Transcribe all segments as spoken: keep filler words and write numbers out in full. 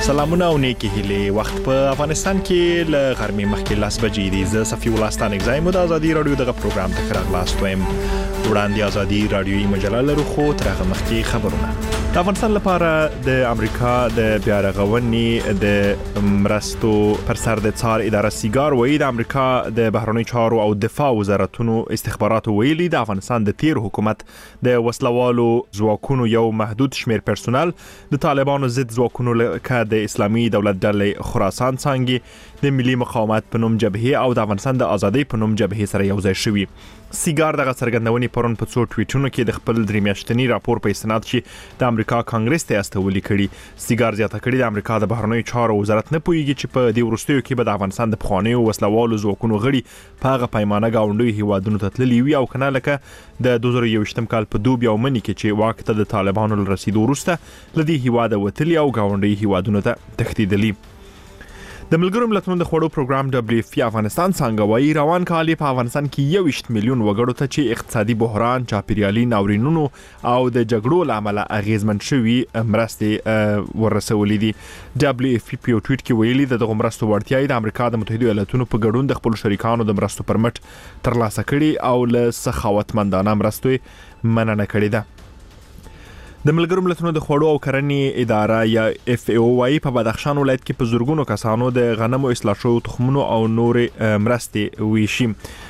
سلامونه او نیکی هیله. وخت په افغانستان کې ل غرمې مخکې لاس بجې دي. زه صفي الله ستان اگزایم د ازادي رادیو دغه پروګرام ته خراغلاست وایم. وړاندې ازادي رادیوي مجله لرو خو تر هغه مخکې خبرونه. د افغانستان لپاره د امریکا د بیارغونې د مرستو پر سر د څار اداره سیګار وایي د امریکا د بهرنی چارو او دفاع وزارتونو استخباراتو ویلي د افغانستان د تیر حکومت د وسلوالو ځواکونو یو محدود شمیر پرسونل د طالبانو ضد ځواکونو لکه د اسلامي دولت ډلې خراسان څنګه د ملي مقاومت په نوم جبهه او د افغانستان د ازادۍ په نوم جبهه سره یو ځای شوي. سیګار دغه څرګندونې پرون په څو ټویټونو کې د خپل درې میاشتني راپور په استناد چې د امریکا کانګرس ته استولي کړي. سیګار زیاته کړي د امریکا د بهرنی چارو وزارت نه پوهیږي چې په دې وروستیو کې به د افغانستان د پخوانیو وسلوالو ځواکونو غړي په هغه پیمانه گاونډي هیوادونو ته تللي وي او کنه لکه د دوه زره یوویشتم کال په دوبي او مني کې چې واک ته د طالبانو رسیدو وروسته لدی هیواد وتلي او گاونډي هیوادونو ته تښتیدلي. د ملګرو ملتونو د خوړو پروګرام دبليو اف پی افغانستان څنګه وایي روان کال په افغانستان کې یو ویشت میلیون وګړو ته چې اقتصادي بحران، چاپیریالي ناورینونو او د جګړو لامل اغیزمن شوي مرستې ورسولې دي. دبليو اف پی په ټویټ کې ویلي د دغه مرستو وړتیا د امریکا د متحده ایالاتونو په ګډون د خپل شریکانو د مرستو پرمټ ترلاسه کړي او له سخاوتمندانه مرستو مننه کړې ده. د ملګرو ملتونو د خوړو او کرنې اداره یا اف ای او وايي په بدخشان ولایت کې په زورګونو کسانو د غنمو اصلاح شوو تخمونو او نور مرستې ویشي.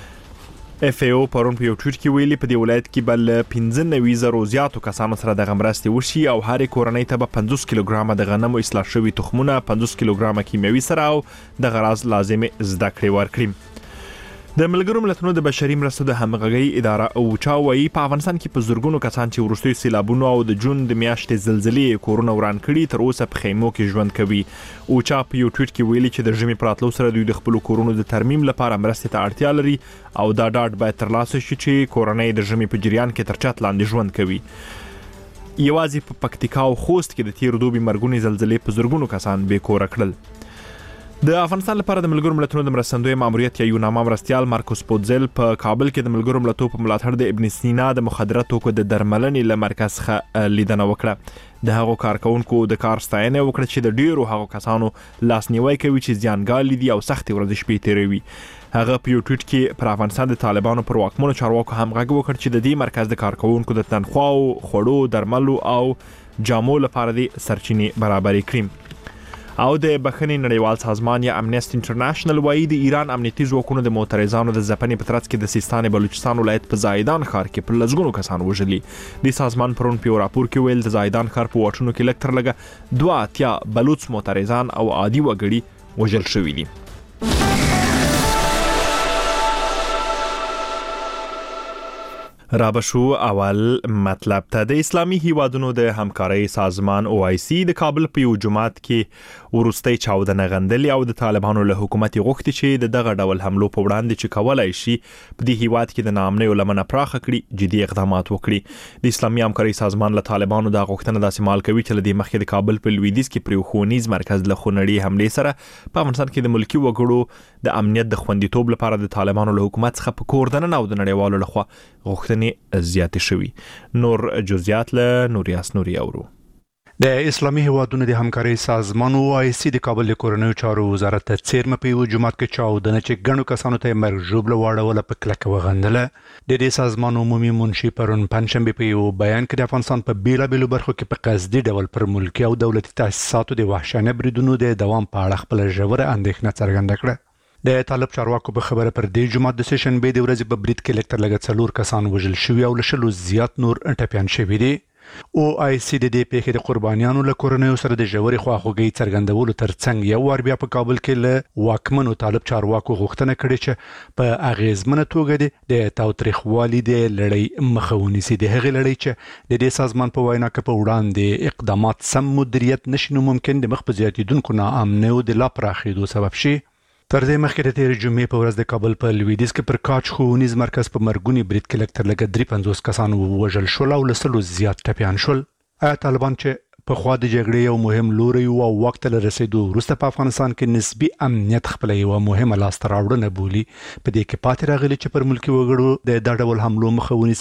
اف ای او پرون په یو ټویټ کې ویلي په دې ولایت کې بل پنځه نوي زره زیاتو کسانو سره د مرستې وشي او هر کورنۍ ته به پنځوس کیلوګرام د غنمو اصلاح شوي تخمونه، پنځوس کیلوګرام کیمیاوي سره او د غراض لازمي زده کړې ورکړي. د ملګرو ملتونو د بشري مرستو د همغږي اداره اوچا وایي په افغانستان کې په زورګونو کسان چې وروستي سیلابونو او د جون د میاشتې زلزلې کورونه وران کړي تر اوسه په خیمو کې ژوند کوي. اوچا په یو ټویټ کې ویلي چې د ژمي پراتلو سره دوی د خپل کورونو د ترمیم لپاره مرستې ته اړتیا لري او دا ډاډ باید ترلاسه شي چې کورنۍ د ژمي په جریان کې تر چت لاندې ژوند کوي. یوازې په پکتیکا او خوست کې د تیر دوبي مرګونی زلزلې په زورګونو کسان بې کوره کړل. د افغانستان لپاره د ملګرو ملتونو د مرستندوی ماموریت یا یوناما مرستیال مارکوس پوتزل په کابل کې د ملګرو ملتونو په ملاتړ د ابن سینا د مخدره توکو د درملنې له مرکز څخه لیدنه وکړه. د هغو کارکونکو د کار ستاینه وکړه چې د ډیرو هغو کسانو لاسنیوي کوي چې زیانګال دي او سختي ورځ شپې تیروي. هغه په یو ټویټ کې پر افغانستان د طالبانو پر واکمنو چارواکو هم غږ وکړ چې د دې مرکز د کارکونکو د تنخواو، خوړو، درملو او جامو لپاره د سرچینې برابرې کړي. او د بخښنې نړیوال سازمان یا امنیست انټرنیشنل وایي د ایران امنیتي ځواکونو د معترضانو د ځپنې په ترڅ کې د سیستان بلوچستان ولایت په زایدان ښار کې په لسګونو کسان وژلي. د سازمان پرون په راپور کې ویل د زایدان ښار په واټونو کې لږ تر لږه دوه اتیا بلوچ معترضان او عادي وګړي وژل شوي دي. رابشو اول مطلب ته د اسلامي هیوادونو د همکارۍ سازمان او آی سی د کابل په یو جماعت کې ورستۍ چاودنه غندلې او د طالبانو له حکومت غوښتي چې د دغه ډول حملو په وړاندې چې کولای شي په دې هیواد کې د ناامنۍ لمنه پراخه کړي جدي اقدامات وکړي. د اسلامي همکارۍ سازمان له طالبانو د غوښتنه داسې مال کوي چې لدې مخکې د کابل په لویدیځ کې پر خونیز مرکز له خونړي حملې سره په افغانستان کې د ملکی وګړو د امنیت د خوندیتوب لپاره د طالبانو له حکومت څخه په کوردنه او د نړیوالو لخوا غوښتنې زیات شوي. نور جزئیات له نوریاس نوري اورو. د اسلامي هیوادونو د همکارۍ سازمان او آی سی د کابل کورنیو چارو وزارت ته څیرمه په یو جماعت کې چاودنه چې ګڼو کسانو ته مرګ ژوبله واړوله په کلکه وغندله. د دې سازمان عمومي منشي پرون پنځشنبه په یو بیان کې د افغانستان په بیلابېلو برخو کې په قصدي ډول پر ملکي او دولتي تاسیساتو د وحشیانه بریدونو د دوام په اړه خپل ژوره اندېښنه څرګنده کړه. د طالب چارواکو په خبره پر دې جمعه د سیشن به د ورځې په برید کې لکټر لګ څلور کسان وژل شوي او لشلو زیات نور ټپيان شوي دي. او آی سی د دې پیښې د قربانیانو له کورنیو سره د ژورې خواخوږۍ څرګندولو ترڅنګ یو وار بیا په کابل کې له واکمنو طالب چارواکو غوښتنه کړې چې په اغیزمنه توګه د تاوتریخوالي د لړۍ مخه ونیسي. د هغې لړۍ چې د دې سازمان په وینا کې په وړاندې اقدامات سم مدیریت نشي نو ممکن د مخ په زیاتیدونکو ناامنۍ د لا پراخېدو سبب شي. تر دې مخکې د تیر جمعې په ورځ د کابل په لویدیځ کې پر کاچ ښوونیز مرکز په مرګونی برید کې لږ تر لږه درې پنځوس کسان ووژل شول او لسلو زیات ټپیان شول. آیا طالبان چې په خوا د جګړې یو مهم لوري او وخت له رسیدو وروسته په افغانستان کې نسبی امنیت خپل یو مهمه لاسته راوړنه بولي په دې کې پاتې راغلي چې پر ملکی وګړو د دا ډول حملو مخه ونیسي؟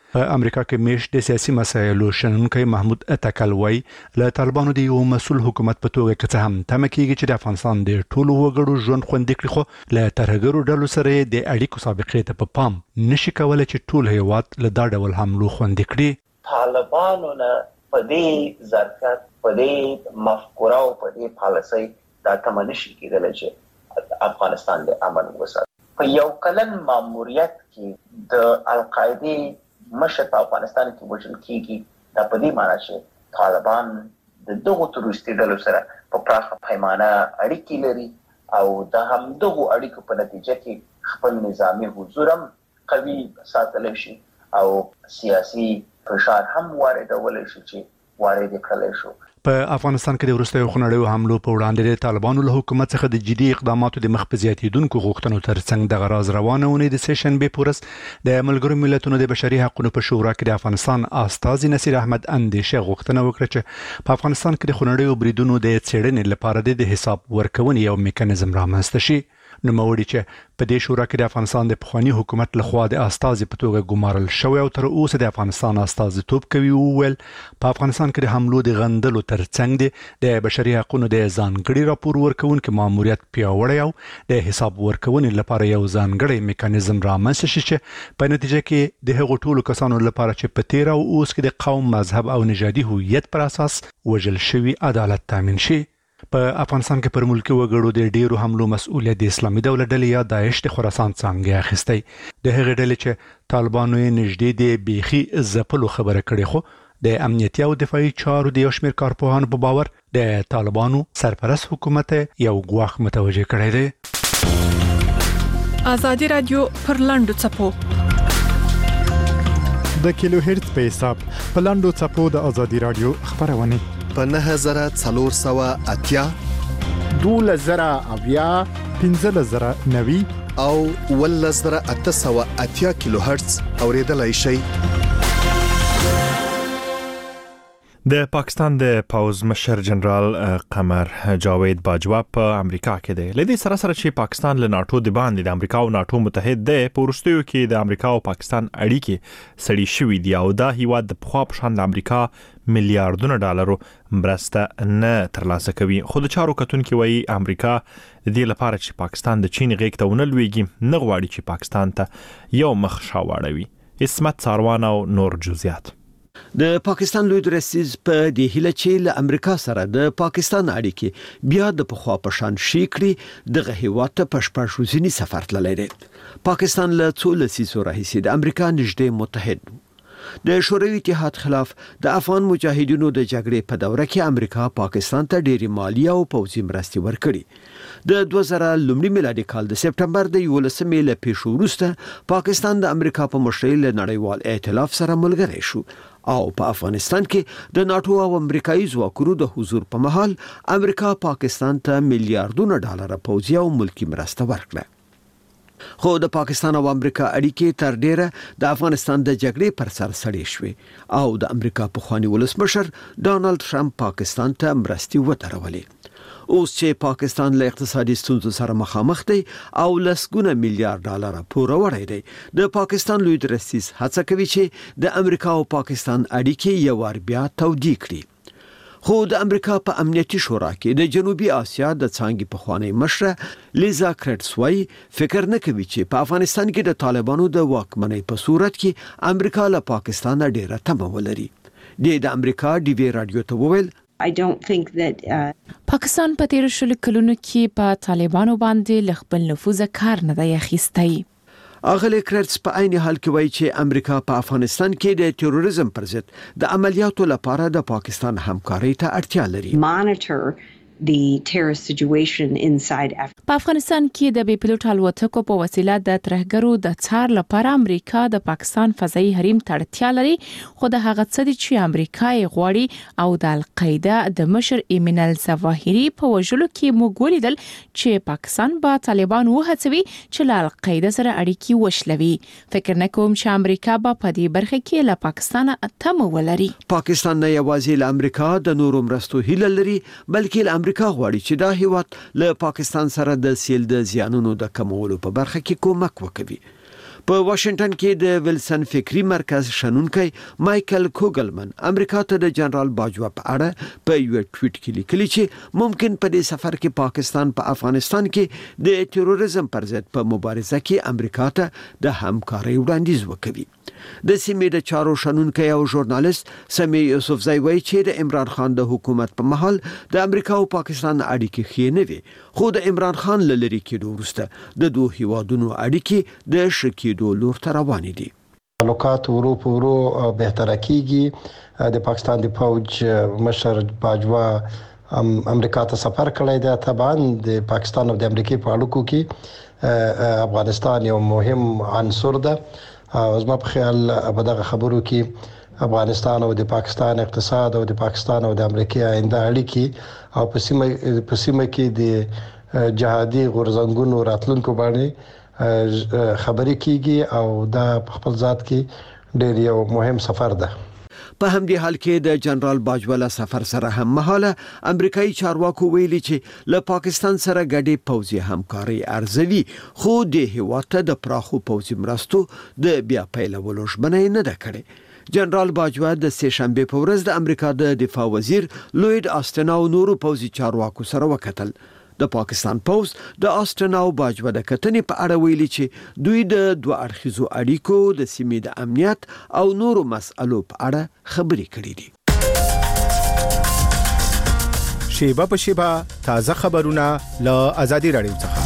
په امریکا کې میش د سیاسي مسایلو شنونکي محمود اتکل وای له طالبانو د یو مسول حکومت په توګه کې هم تمه کیږي چې د افغانستان د ټولو وګړو ژوند خوندي کړي، خو له ترهګرو ډلو سره د اړیکو سابقې ته په پام نشي کولای چې ټول هیواد له دا ډول حملو خوندي کړي. طالبانو نه په دې ظرفیت، په دې مفکوره او په دې پالیسۍ دا تمه نشي کېدلی چې افغانستان د امن وساتي. په یو کلن ماموریت کې د القاعدې مشر په افغانستان کې وژل کېږي، دا په دې معنی چې طالبان د دغو تروریستي ډلو سره په پراخه پیمانه اړیکې لري او د همدغو اړیکو په نتیجه کې خپل نظامي حضور هم قوي ساتلی شي او سیاسي فشار هم واردولی شي چې وارد کړلی شو. په افغانستان کې د وروستیو خونړیو حملو په وړاندې د طالبانو له حکومت څخه د جدي اقداماتو د مخ په زیاتېدونکو غوښتنو ترڅنګ د غراز روانه ونې د سه شنبې په ورځ د ملګرو ملتونو د بشري حقوقو په شورا کې د افغانستان استازي نصیر احمد اندیشه غوښتنه وکړه چې په افغانستان کې د خونړیو بریدونو د څېړنې لپاره د حساب ورکونې یو میکانیزم رامنځته شي. نو موري چې په دې شورا کې د افغانستان د پخوانی حکومت لخوا د استازي په توګه ګمارل شوی او تر اوسه د افغانستان استازي توپ کوي وویل په افغانستان کې د حملو د غندلو ترڅنګ د بشري حقوقو د ځانګړي راپور ورکونکو ماموریت پیاوړی او د حساب ورکونې لپاره یو ځانګړی میکانیزم رامنځته شي چې په نتیجه کې د هغو ټولو کسانو لپاره چې په تیر او اوس کې د قوم، مذهب او نژادي هویت پر اساس وژل شوی عدالت تامین شي. په افغانستان کې پر ملکی وګړو د ډیرو حملو مسؤلیت د اسلامي دولت ډلې یا داعش د خراسان څنګه اخیستی. د هغې ډلې چې طالبانو یې نږدې د بیخي ځپلو خبره کړې، خو د امنیتي او دفاعي چارو د یو شمېر کارپوهانو په باور د طالبانو سرپرست حکومت یو ګواښ متوجه کړی دی. ازادي رادیو پر لاندو چپو د کیلو هرتز په حساب په لاندو چپو د ازادي رادیو خبرونه په نه زره څلور سوه اتیا دوله زره اویا پنځه زره نوي او اوله زره اته سوه اتیا کیلو هرتز اوریدلای شئ. د پاکستان د پوز مشر جنرال قمر جاوید باجوا په امریکا کې دی. لدې سره سره چې پاکستان له ناتو د باندې د امریکا او ناتو متحد دی، په وروستیو کې د امریکا او پاکستان اړیکې سړې شوې دي او دا هیواد د پخوا په شان د امریکا میلیارډونه ډالرو مرسته نه ترلاسه کوي. خو د چارو کتونکي وایي امریکا د دې لپاره چې پاکستان د چین غېږ ته ونه لویږي نه غواړي چې پاکستان ته یو مخ شاواړوي. اسمت ساروان او نور جزئیات. د پاکستان لوی رئیس په دې هیله چې له امریکا سره د پاکستان اړیکې بیا د پخوا په شان شي کړي دغه هیواد ته پښپړ شوزنی سفر تللی دی. پاکستان له څو لسیزو راهیسې د امریکا نږدې متحد د شوروي اتحاد خلاف د افغان مجاهدینو د جګړې په دوره کې امریکا پاکستان ته ډېری مالی او پوځي مرستې ورکړي. د دوه زره لومړي میلادي کال د سپټمبر د یولسمې له پیښو وروسته پاکستان د امریکا په مشرۍ له نړیوال ائتلاف سره ملګری شو او په افغانستان کې د ناتو او امریکایي ځواکونو د حضور په مهال امریکا پاکستان ته میلیارډونه ډالر پوځي او ملکی مرسته ورکړه. خو د پاکستان او امریکا اړیکې تر ډیره د افغانستان د جګړې پر سر سړې شوې او د امریکا پخوانی ولسمشر ډانلډ ټرمپ پاکستان ته مرستې ودرولې. اوس چې پاکستان له اقتصادي ستونزو سره مخامخ دی او لسګونه میلیارډ ډالر پوره وړي دی، د پاکستان لوی رئیس هڅه کوي چې د امریکا او پاکستان اړیکې یو ور بیا تودې کړي. خو د امریکا په امنیتي شورا کې د جنوبي اسیا د څانګې پخوانی مشره لیزا کرټس وايي فکر نه کوي چې په افغانستان کې د طالبانو د واکمنۍ په صورت کې امریکا له پاکستان ډیره تمه ولري. د امریکا ډي وی رادیو ته وویل I don't think that uh... پاکستان په تیر شلو کلونو کې په طالبانو باندې ل خپل نفوذ کار نه دی اخیستی. اغلی کرټس په عین حال کې وایي چې امریکا په افغانستان کې د تروریزم پر ضد د عملیاتو لپاره د پاکستان همکارۍ ته اړتیا لري. monitor the terrorist situation inside Afghanistan. په افغانستان کې د بي پيلوټ الوتکو په وسیله د ترهګرو د څار لپاره امریکا د پاکستان فضایي حریم ته اړتیا لري، خو د هغه څه چې امریکا یې غواړي او د القاعده د مشر ایمن الظواهري په وژلو کې موږ ولیدل چې پاکستان به طالبان وهڅوي چې له القاعده سره اړیکې وشلوي. فکر نه کوم چې امریکا به په دې برخه کې له پاکستان تمه ولري. پاکستان نه یوازې له امریکا د نورو مرستو هیله لري، بلکې له امریکا غواړي چې دا هیواد له پاکستان سره د سیل د زیانونو د کمولو په برخه کې کومک وکړي. په واشنگټن کې د ویلسن فکری مرکز شنونکي مايكل کوګلمن امریکا ته د جنرال باجوا په اړه په یو ټویټ کې لیکلي چې ممکن په دې سفر کې پاکستان په افغانستان کې د تروریزم پر ضد په مبارزه کې امریکا ته د همکارۍ وړاندیز وکړي. د سیمې د چارو شنونکي او ژورنالیست سمی یوسفزی وایي چې د عمران خان د حکومت په محل د امریکا او پاکستان اړیکې ښې نه وي، خو د عمران خان له لرې کېدو وروسته د دوه هیوادونو اړیکې د ښه کېدو لور ته روانې دي. تعلقات ورو په ورو بهتره کیږي. د پاکستان د فوج مشر باجوا امریکا ته سفر کړی دی. طبعا د پاکستان او د امریکا په اړیکو کې افغانستان یو مهم عنصر ده. او زما په خیال په دغه خبرو کې افغانستان او د پاکستان اقتصاد او د پاکستان او د امریکا آینده اړیکې او په سیمه په سیمه کې د جهادي غورځنګونو راتلونکو باندې خبرې کیږي او دا په خپل ذات کې ډېر یو مهم سفر ده. په همدې حال کې د جنرال باجوا سفر سره هم مهاله امریکایي چارواکو ویلي چې له پاکستان سره ګډې پوځي همکاري ارزوي، خو د هیواد ته د پراخو پوځي مرستو د بیا پیلولو ژمنه نه ده کړې. جنرال باجوا د سه شنبه په ورځ د امریکا د دفاع وزیر لوید آستن او نورو پوځي چارواکو سره وکتل. د پاکستان پوز د آستن او باجوا د کتنې په اړه ویلي چې دوی د دوه اړخیزو اړیکو د سیمې د امنیت او نورو مسألو په اړه خبرې کړې دي. شیبه په شیبه تازه خبرونه له آزادي رادیو څخه.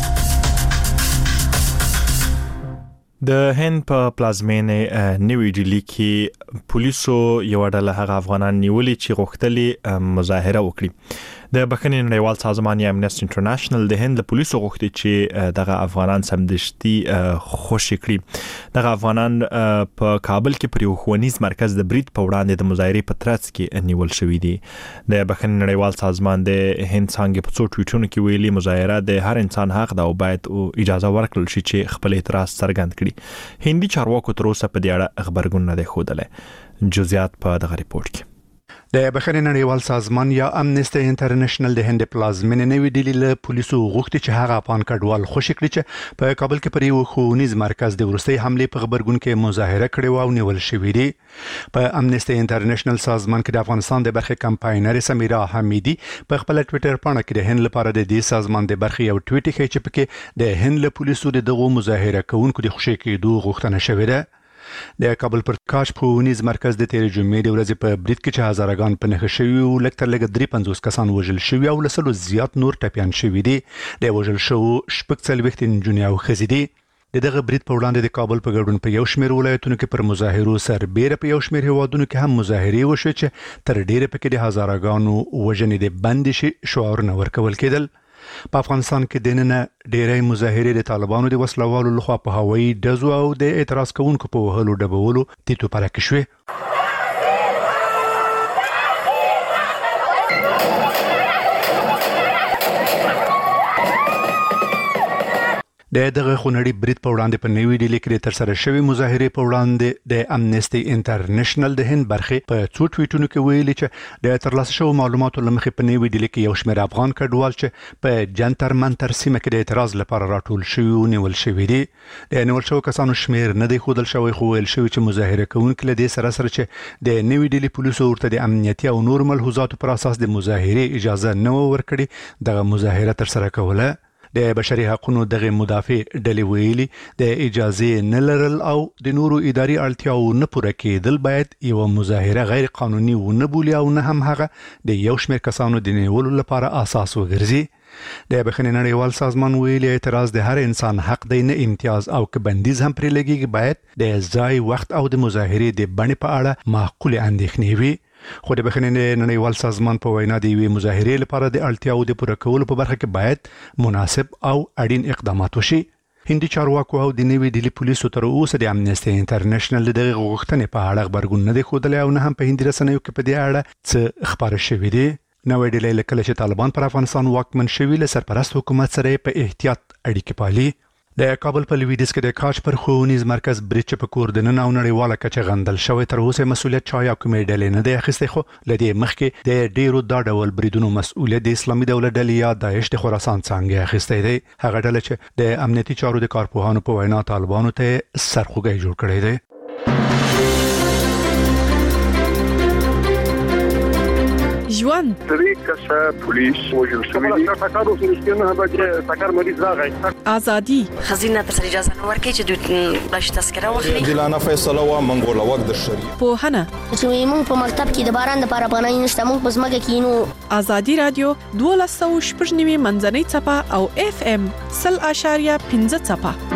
د هند په پلازمینه نیوی ډیلی کې پولیسو یو ډله هغه افغانان نیولې چې غوښتلې مظاهره وکړي. د بخښنې نړیوال سازمان یا امنیسټي انټرنیشنل د هند پولیسو غوښتي چې دغه افغانان سمدشتي خوشي کړي. دغه افغانان په کابل کې پر یو ښوونیز مرکز د برید په وړاندې د مظاهرې په ترڅ کې نیول شوی دي. د بخښنې نړیوال سازمان د هند څنګه په څو ټویټونو کې ویلي مظاهره د هر انسان حق ده او باید اجازه ورکړل شي چې خپل اعتراض څرګند کړي. هندي چارواکو تر اوسه په دې اړه خبرګون نه دی ښودلی. جزئیات په دغه ریپورت کې. د بخښنې نړیوال سازمان یا امنیسټي انټرنیشنل د هند پلازمینه نیوی ډیلی له پولیسو غوښتي چې هغه افغان کډوال خوشی کړي چې په کابل کې پر یو ښوونیز مرکز د ورستۍ حمله په خبرګون کې مظاهره کړې و او نیول شوې دي. په امنیسټي انټرنیشنل سازمان کې د افغانستان د برخې کمپاینر سمیرا حمیدی په خپل ټوئیټر پاڼه کې د هند لپاره د دې سازمان د برخې یو ټویټ کې چې پکې د هند له پولیسو دغه مظاهره کوونکو د خوشی کېدو غوښتنه شوې ده. د کابل پر کاش پونیز مرکز د تیر جمعې د ورځې په برید کې چې هزارګان په نخښه شوی او لکتر لګ درې پنځوس کسان وژل شوی او لسلو زیات نور ټپيان شوی دي. د وژل شو شپږ څلوېښت نجونې او ښځې دي. دغه برید په وړاندې د کابل په ګډون په یو شمېر ولایتونو کې پر مظاهرو سربېره په یو شمېر هیوادونو کې هم مظاهرې وشوې چې تر ډیره پکې د هزارګانو وژنې د بند شي شعارونه ورکول کېدل. په افغانستان کې د نن ډېرې مظاهرې د طالبانو د وسلوالو لخوا په هوایي ډزو او د اعتراض کوونکو په وهلو ډبولو تیتو پرک شوې. د دغه خونړي برید په وړاندې په نیوی ډیلی کې تر سره شوی مظاهرې په وړاندې د امنیسټي انټرنیشنل د هند برخې په څو ټویټونو کې ویلي چې د ترلاسه شوی معلوماتو لمخې په نیوی ډیلی کې یو شمېر افغان کډوال چې په جنتر منتر سیمه کې د اعتراض لپاره راټول شوی او نیول شوی دي. د نیول شوی کسانو شمېر نه دی ښودل شوی خو ویل شوی چې مظاهره کوونکي له دې سره سره چې د نیوی ډیلی پولیسو ورته د امنیتي او نور ملحوظاتو پر اساس د مظاهرې اجازه نه ورکړي دغه مظاهره تر سره کوله. د بشري حقوقو دغه مدافع ډلې ویلي د اجازه نه لرل او د نورو اداري اړتیاو نه پوره کېدل باید یو مظاهره غیر قانوني و نه بولی او نه هم هغه د یو شمېر کسانو د نیولو لپاره اساس وګرځي. د بخښنې نړیوال سازمان ویلي اعتراض د هر انسان حق دی، نه امتیاز او که بندیز هم پرې لګیږي. باید د ځای وخت او د مظاهرې د بڼې په اړه معقول اندېښنې وي. خو د بخښنې نړیوال سازمان په وینا د یوې مظاهرې لپاره د اړتیاو د پوره کولو په برخه کې باید مناسب او اړین اقدامات وشي. هندي چارواکو او د نیوی ډیلی پولیسو تر اوسه د امنیسټي انټرنیشنل دغه غوښتنې په اړه خبرګون نه دی ښودلی او نه هم په هندي رسنیو کې په دې اړه څه خبره شوې دي. نوې ډیلی کله چې طالبان پر افغانستان واکمن شوي له سرپرست حکومت سره په احتیاط اړیکې پالي. د کابل په لویدیځ کې د کاج پر ښوونیز مرکز بریچ په کور د نن او نړیواله کچه غندل شوی تر اوسه مسولیت چا یا کومې ډلې نه دی اخیستی خو لدې مخکې د ډیرو دا ډول بریدونو مسؤلیت د اسلامي دولت ډلې یا داعش د خراسان څنګه اخیستی دی هغه ډله چې د امنیتي چارو د کارپوهانو په وینا طالبانو ته سرخوږی جوړ کړی دی ژوند طریق کسه پولیس وجل شوی دی تاکارو سرشتنه هغه تاکار مریض راغی ازادي خزینه تر اجازه نه ورکړي چې دوی بلش تذکره واخلي دلانه فیصله وا منګول وخت د شری په هنه چې موږ په مکتب کې د باران لپاره پناه نشته موږ په ځمکه کې نو ازادي رادیو دولس سوه شپږ نوي منځنۍ چپه او اف ام صفر اشاریه پنځه چپه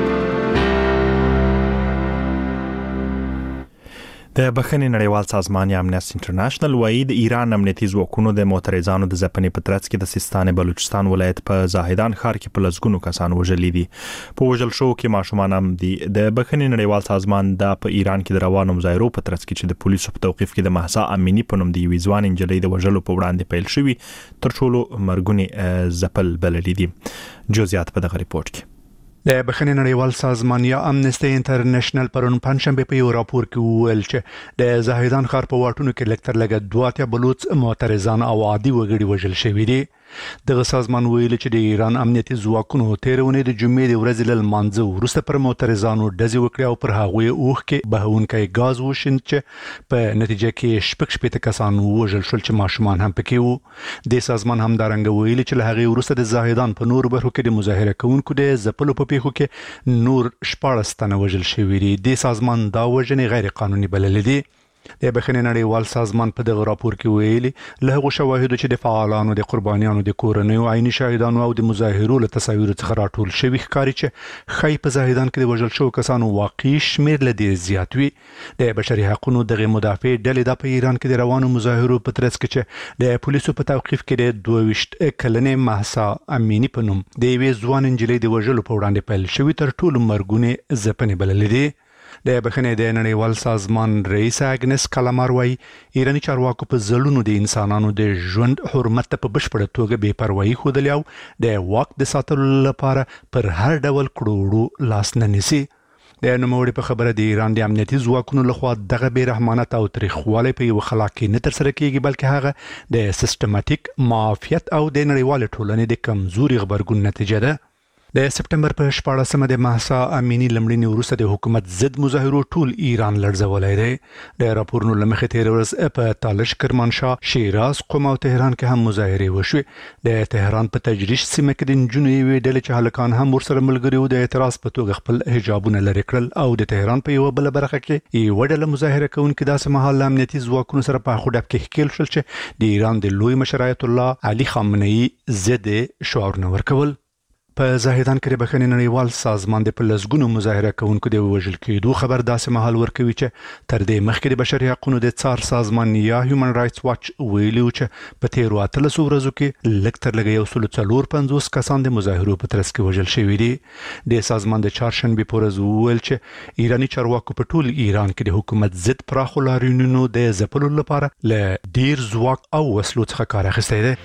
د بخښنې نړیوال سازمان یا امنیست انټرنیشنل وايي د ایران امنیتي ځواکونو د معترضانو د ځپنې په ترڅ کې د سیستان بلوچستان ولایت په زاهدان ښار کې په لسګونو کسان وژلي دي په وژل شو کې ماشومان هم دي د بخښنې نړیوال سازمان د په ایران کې د روانو مظاهرو په ترڅ کې چې د پولیسو په توقیف کې د مهسا امینی په نوم د یوې ځوان نجلۍ د وژلو په وړاندې پیل شوی تر ټولو مرګونی ځپل بللي دي جزئیات په دغه ریپورت کې د بخښنې نړیوال سازمان یا امنیستي انټرنیشنل پرون پنځشنبه په یو راپور کې وویل چې د زاهدان ښار په واټونو کې لکتر لګ دوه اتیا بلوچ معترضان او عادي وګړي وژل شوي دي دغه سازمان ویل چې د ایران امنیتي ځواکونو تیرونه د جمعې د ورځې له مانځه وروسته پر معترضانو ډزې وکړې او پر هغوی اوخ کې بهونکي غاز وشین چې په نتیجه کې شپږ شپږ کسان وژل شول چې ماشومان هم پکې وو د سازمان همدارنګ ویل چې له هغه وروسته د زاهدان په نور برخو کې د مظاهره کوونکو د ځپلو په پیښو کې نور شپږ تنه وژل شوي دي د سازمان دا وژنې غیر قانوني بلل دي د بخښنې نړیوال سازمان په دغه راپور کې ویلي له هغو شواهدو چې د فعالانو د قربانیانو د کورنیو عیني شاهدانو او د مظاهرو له تصاویرو څخه راټول شوي ښکاري چې ښایي په زاهدان کې د وژل شوو کسانو واقعي شمېر له دې زیات وي د بشري حقوقو دغه مدافع ډلې دا په ایران کې د روانو مظاهرو په ترڅ کې چې د پولیسو په توقیف کې د دوه ویشت کلنې مهسا امینی په نوم د یوې ځوان نجلۍ د وژلو په وړاندې پیل شوي تر ټولو مرګونې ځپنې بللې دي د بخښنې د نړیوال سازمان رئیس اګنس کلامار وايي ایرانی چارواکو په ځلونو د انسانانو د ژوند حرمت ته په بشپړه توګه بې پروايي ښودلې او د واک د ساتلو لپاره پر هر ډول کړوړو لاس نه نیسي د نوموړي په خبره د ایران د امنیتي ځواکونو لخوا دغه بې رحمانه او تاریخواله په یو خلا کې نه تر سره کیږي بلکې هغه د سیستماتیک معافیت او د نړیوال ټولنې د کمزوري غبرګون نتیجه ده د سپټمبر په شپاړسمه د مهسا امینی لمړنی وروسته د حکومت ضد مظاهرو ټول ایران لړزولای دی د راپورونو لمخې تیر ورځ په تالش کرمانشاه شیراز قم او تهران کې هم مظاهره وشوه د تهران په تجریش سیمه کې د جنوبي ویډل چې هلکان هم ورسره ملګری وو د اعتراض په توګه خپل حجابونه لري کړل او د تهران په یو بل برخه کې یو ډله مظاهره کوونکي داسې مهال امنیتي ځواکونو سره په خډب کې ښکیل شول چې د ایران د لوی مشر آیت الله علي خامنه‌ای ضد شعارونه ورکول په زاهدان کې د بخښنې نړیوال سازمان د پلسګونو مظاهره کوونکو د وژل کېدو خبر داسې مهال ورکوي چې تر دې مخکې د بشري حقوقو د څار سازمان یا هیومن رائټس واچ ویلي و چې په تیرو اتلسو ورځو کې لږ تر لږه یو سل څلور پنځوس کسان د مظاهرو په ترڅ کې وژل شوي دي د سازمان د چهارشنبې په ورځ وویل چې ایرانی چارواکو په ټول ایران کې د حکومت ضد پراخو لاریونونو د ځپلو لپاره له ډیر ځواک او وسلو څخه کار اخیستی دی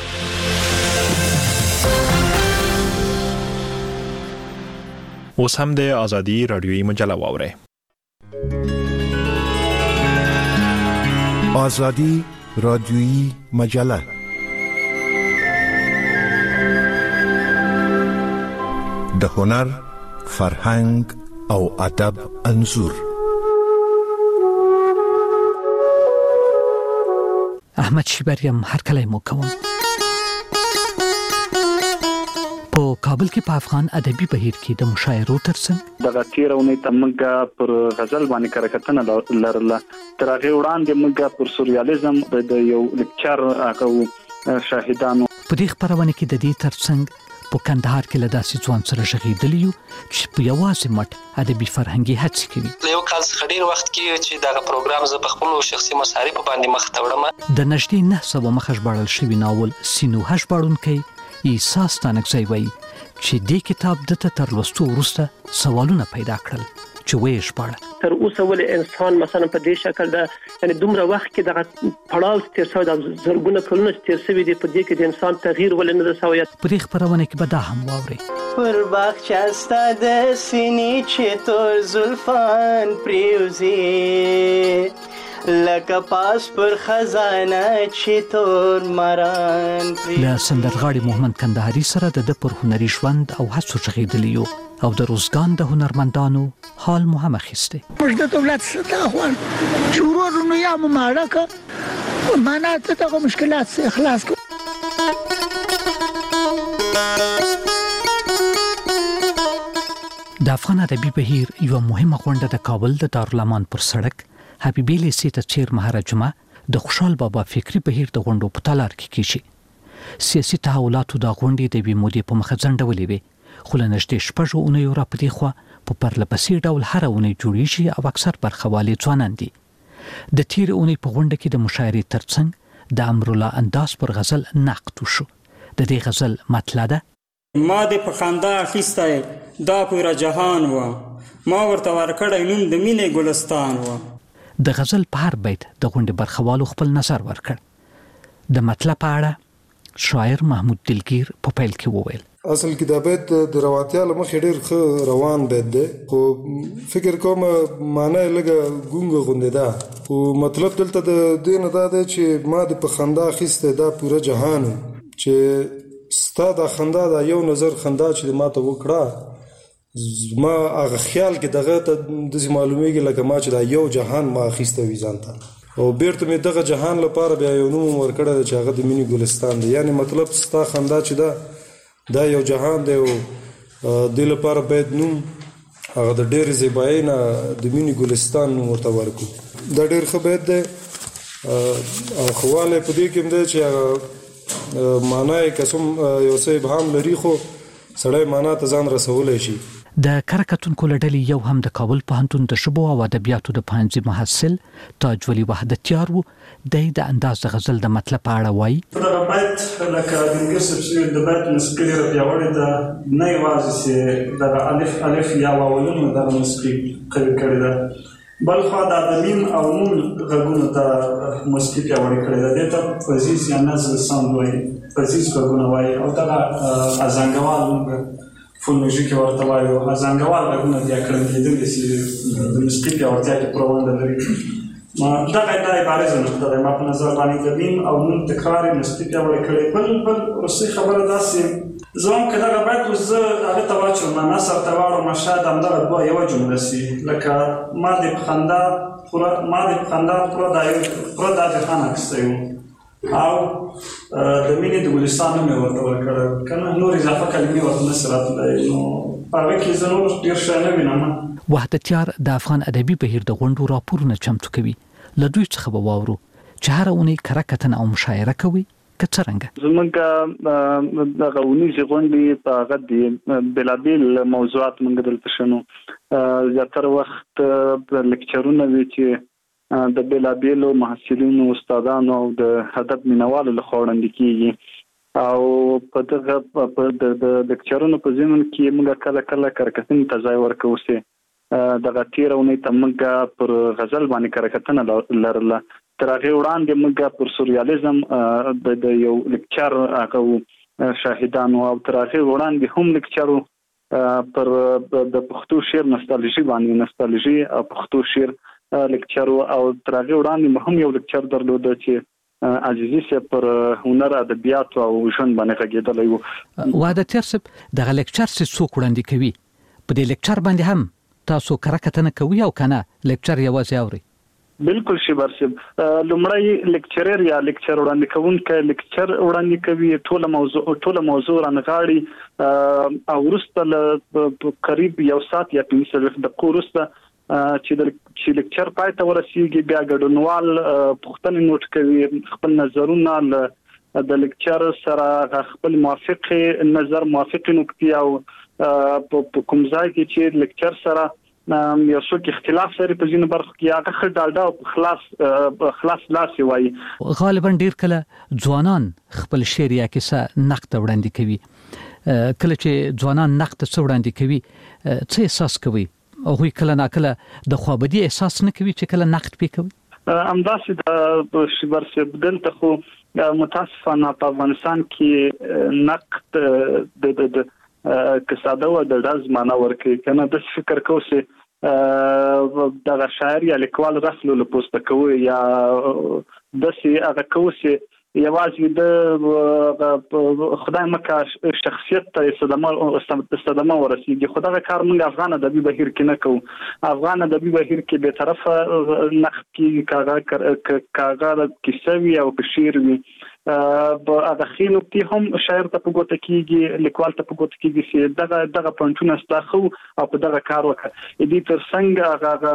اوس هم د ازادي رادیوي مجله واورئ ازادي رادیوي مجله د هنر فرهنګ او ادب انځور احمد شیبریم هر کله مو کوم په کابل کې په افغان ادبي بهیر کې د مشاعرو ترڅنګ د غتیرونه تمګه پر غزل باندې کرکټنه لرله تر هغه وړاندې موږ پر سورياليزم د یو لیکچر هغه شاهدانو په دې خبرونه کې د دې ترڅنګ په کندهار کې لداسې ځوان سره شغیدلی یو چې په یوازې مټ ادبي فرهنګي هڅې کوي یو کال خډیر وخت کې چې دا پروګرام ز په خپل شخصي مصارف باندې مخ ته وړم د نږدې نه سبا مخ ژباړل شوی ناول سینو هژباړونکي ایساس تانکزی وای چې دې کتاب د تر لوستو وروسته سوالونه پیدا کړل چې ویش پاړه تر اوسه ولې انسان مثلا په دې شکل د یعنی دومره وخت کې دغه پړاو تیر شوی د زرګونه کلونه تیر شوی دی په دې کې د انسان تغییر ولې نه شوی. په دې خبرونه کې به دا هم واوري پر باغچه ستا د سینې چې تور زلفان پریوزي لکه پاس پر خزانه چې تور ماران پریوزي. له سندرغاړي محمد کندهاري سره د د پر هنري ژوند او هڅو څخه یو او د روزګان د هنرمندانو حال مو هم اخیسته. موږ د دولت څخه خوان چې ورونو یا مماړه معنا ته دغه مشکلات څخه خلاص کو. د افغان ادبي بهیر یو مهمه غونډه د کابل د دارالامان پر سړک حبیبي لیسې ته چیر مهاراجمه د خوشحال بابا فکری بهیر د غونډو په تالار کې کیږي. سیاسي تحولاتو د غونډې د بي مودې په مخه ځنډولې وي خو له نږدې شپږو اونیو راپدې خوا په پرلپسې ډول هر اونۍ جوړیږي او اکثر برخوالي ځوانان دي. د تیر اونۍ په غونډه کې د مشاعرې ترڅنګ د امرالله انداز پر غزل نقد وشو. د دې غزل مطلب ده ما د په خندا اخیستی دا پوره جهان و ما ورته ورکړی نوم د مینې ګلستان و. د غزل په هر بیت د غونډې برخوالو خپل نظر ورکړ. د مطلب په اړه شاعر محمود دلگیر په پیل کې وویل اصل کې دا بیت د رواتیا له مخې ډېر ښه روان بیت دی خو فکر کوم معنی لږه ګونګه غوندې ده خو مطلب دلته د دې نه دا دی چې ما د په خندا اخیستی دا پوره جهان چې ستا دا خندا دا یو نظر خندا چې ما ته وکړه ما هغه خیال کې دغه ته داسې معلومیږي لکه ما چې دا یو جهان ما اخیستی وي ځان ته او بیرته مې دغه جهان لپاره بیا یو نوم ورکړی دی چې هغه د مینې ګلستان دی. یعنی مطلب ستا خندا چې ده دا یو جهان دی او دې لپاره باید نوم هغه د ډېرې زیبایۍ نه د مینې ګلستان نوم ورته ورکړو. دا ډېر ښه بیت دی او ښه والی په دې کې هم دی چې هغه معنا یې که څوم یو څه ابهام لري خو سړی معنا ته ځان رسولی شي. د کره کتونکو له ډلې یو هم د کابل پوهنتون د ژبو او ادبیاتو د پوهنځي محصل تاج ولی وحدتیار و. دی د انداز د غزل د مطلب په اړه وایي په دغه بیت لکه دلګیر صاحب چې د بیت موسیقي ډېره پیاوړې ده نه یوازې چې دغه الف الف یا واولونو دغه موسیقي قوي کړې ده بلخوا د ادمین او نون غږونو ته موسیقي پیاوړې کړې ده. دې ته فزیز یا نزل ساوند وایي فزیز غږونه وایي او دغه ازانګوال موږ فونولوژي کې ورته وایو ازانګوال غږونه بیا کړل کېدل چې د موسیقي پیاوړتیا کې پوره ونډه لري. دغه دا عبارې زه نقطه ده ما په نظر باندې د میم او نون تکرار یې موسیقي پیاوړې کړې. بل بل وروستۍ خبره داسې زه هم که دغه بیت اوس زه هغې ته واچوم نثر ته واړم شاید همدغه دوه یوه جمله سي لکه ما دې په خندا پوره ما دې په خندا پوره دا جهان اخیستی و او د مینې د ګلستان نوم یې ورته ورکړی که نه نور اضافه کلمې ورته نسي راتللی نو په هغې کې زه نور ډېر شی نه وینم. وحدتیار د افغان ادبي بهیر د غونډو راپورونه چمتو کوي. له دوی څخه به واورو چې هره اونۍ کره کتنه او مشاعره کوي که څرنګه. زموږ دغه اونیزې غونډې په هغه د بېلابېل موضوعات موږ دلته شنو زیاتره وخت لیکچرونه وي چې د بېلابېلو محصلینو استادانو او د ادب مینوالو لخوا وړاندې کېږي او په دغه د لیکچرونو په ضمن کې موږ کله کله کرکټنې ته ځای ورکوو چې دغه تېره اونۍ ته موږ پر غزل باندې کرکټنه لرله. تر هغې وړاندې موږ پر سوریالیزم د یو لیکچر هغه شاهدانو او تر هغې وړاندې هم لیکچر پر د پښتو شعر نستالژي باندې نستالژي او پښتو شعر لیکچر او تر هغې وړاندې هم یو لیکچر درلوده چې عزیزي صاحب پر هنر ادبیاتو او ژوند باندې غږېدلی و. وحدتیار صاحب دغه لیکچر چې څوک وړاندې کوي په دې لیکچر باندې هم تاسو کره کتنه کوي او که نه لیکچر یوازې اورئ؟ بالکل شیبر صاحب لومړی لیکچرر یا لیکچر وړاندې کوونکی لیکچر وړاندې کوي ټوله موضوع ټوله موضوع رانغاړي او وروسته له قریب یو ساعت یا پنځه څلوېښت دقیقو وروسته چې لیکچر پای ته ورسیږي بیا ګډونوال پوښتنې نوټ کوي خپل نظرونه له د لیکچر سره خپل موافق نظر موافق نقطې او په کوم ځای کې چې لیکچر سره یو څوک اختلاف لري په ځینو برخو کې هغه ښه ډاډه او خلاص خلاص لاس وایي. غالبا ډیر کله ځوانان خپل شعر یا کیسه نقد وړاندې کوي. کله چې ځوانان نقد څه وړاندې کوي څه احساس کوي هغه کله ناکله د خوابدي احساس نه کوي چې کله نقد پې کوي؟ امداسې د شبر څه بدلته خو متاسفانه په افغانستان کې نقد د د کساده و د داز معنا ورکړي کنه د فکر کوسه دغه شاعر یا لیکوال رسلو له پوسټ کوي یا د سي هغه کوسه یوازې د خدای مکه شخصیت ته صدمه صدمه ورسیږي خدای کار موږ افغان ادبي بهیر کې نه کوو افغان ادبي بهیر کې به طرفه نقد کې کاغه کاغه کیسوي او شعر وي په هغه خینو کې هم شاعر ته په ګوته کېږي لیکوال ته په ګوته کېږي چې دغه دغه پونټونه ستاسو او په دغه کار وکړي دې تر څنګه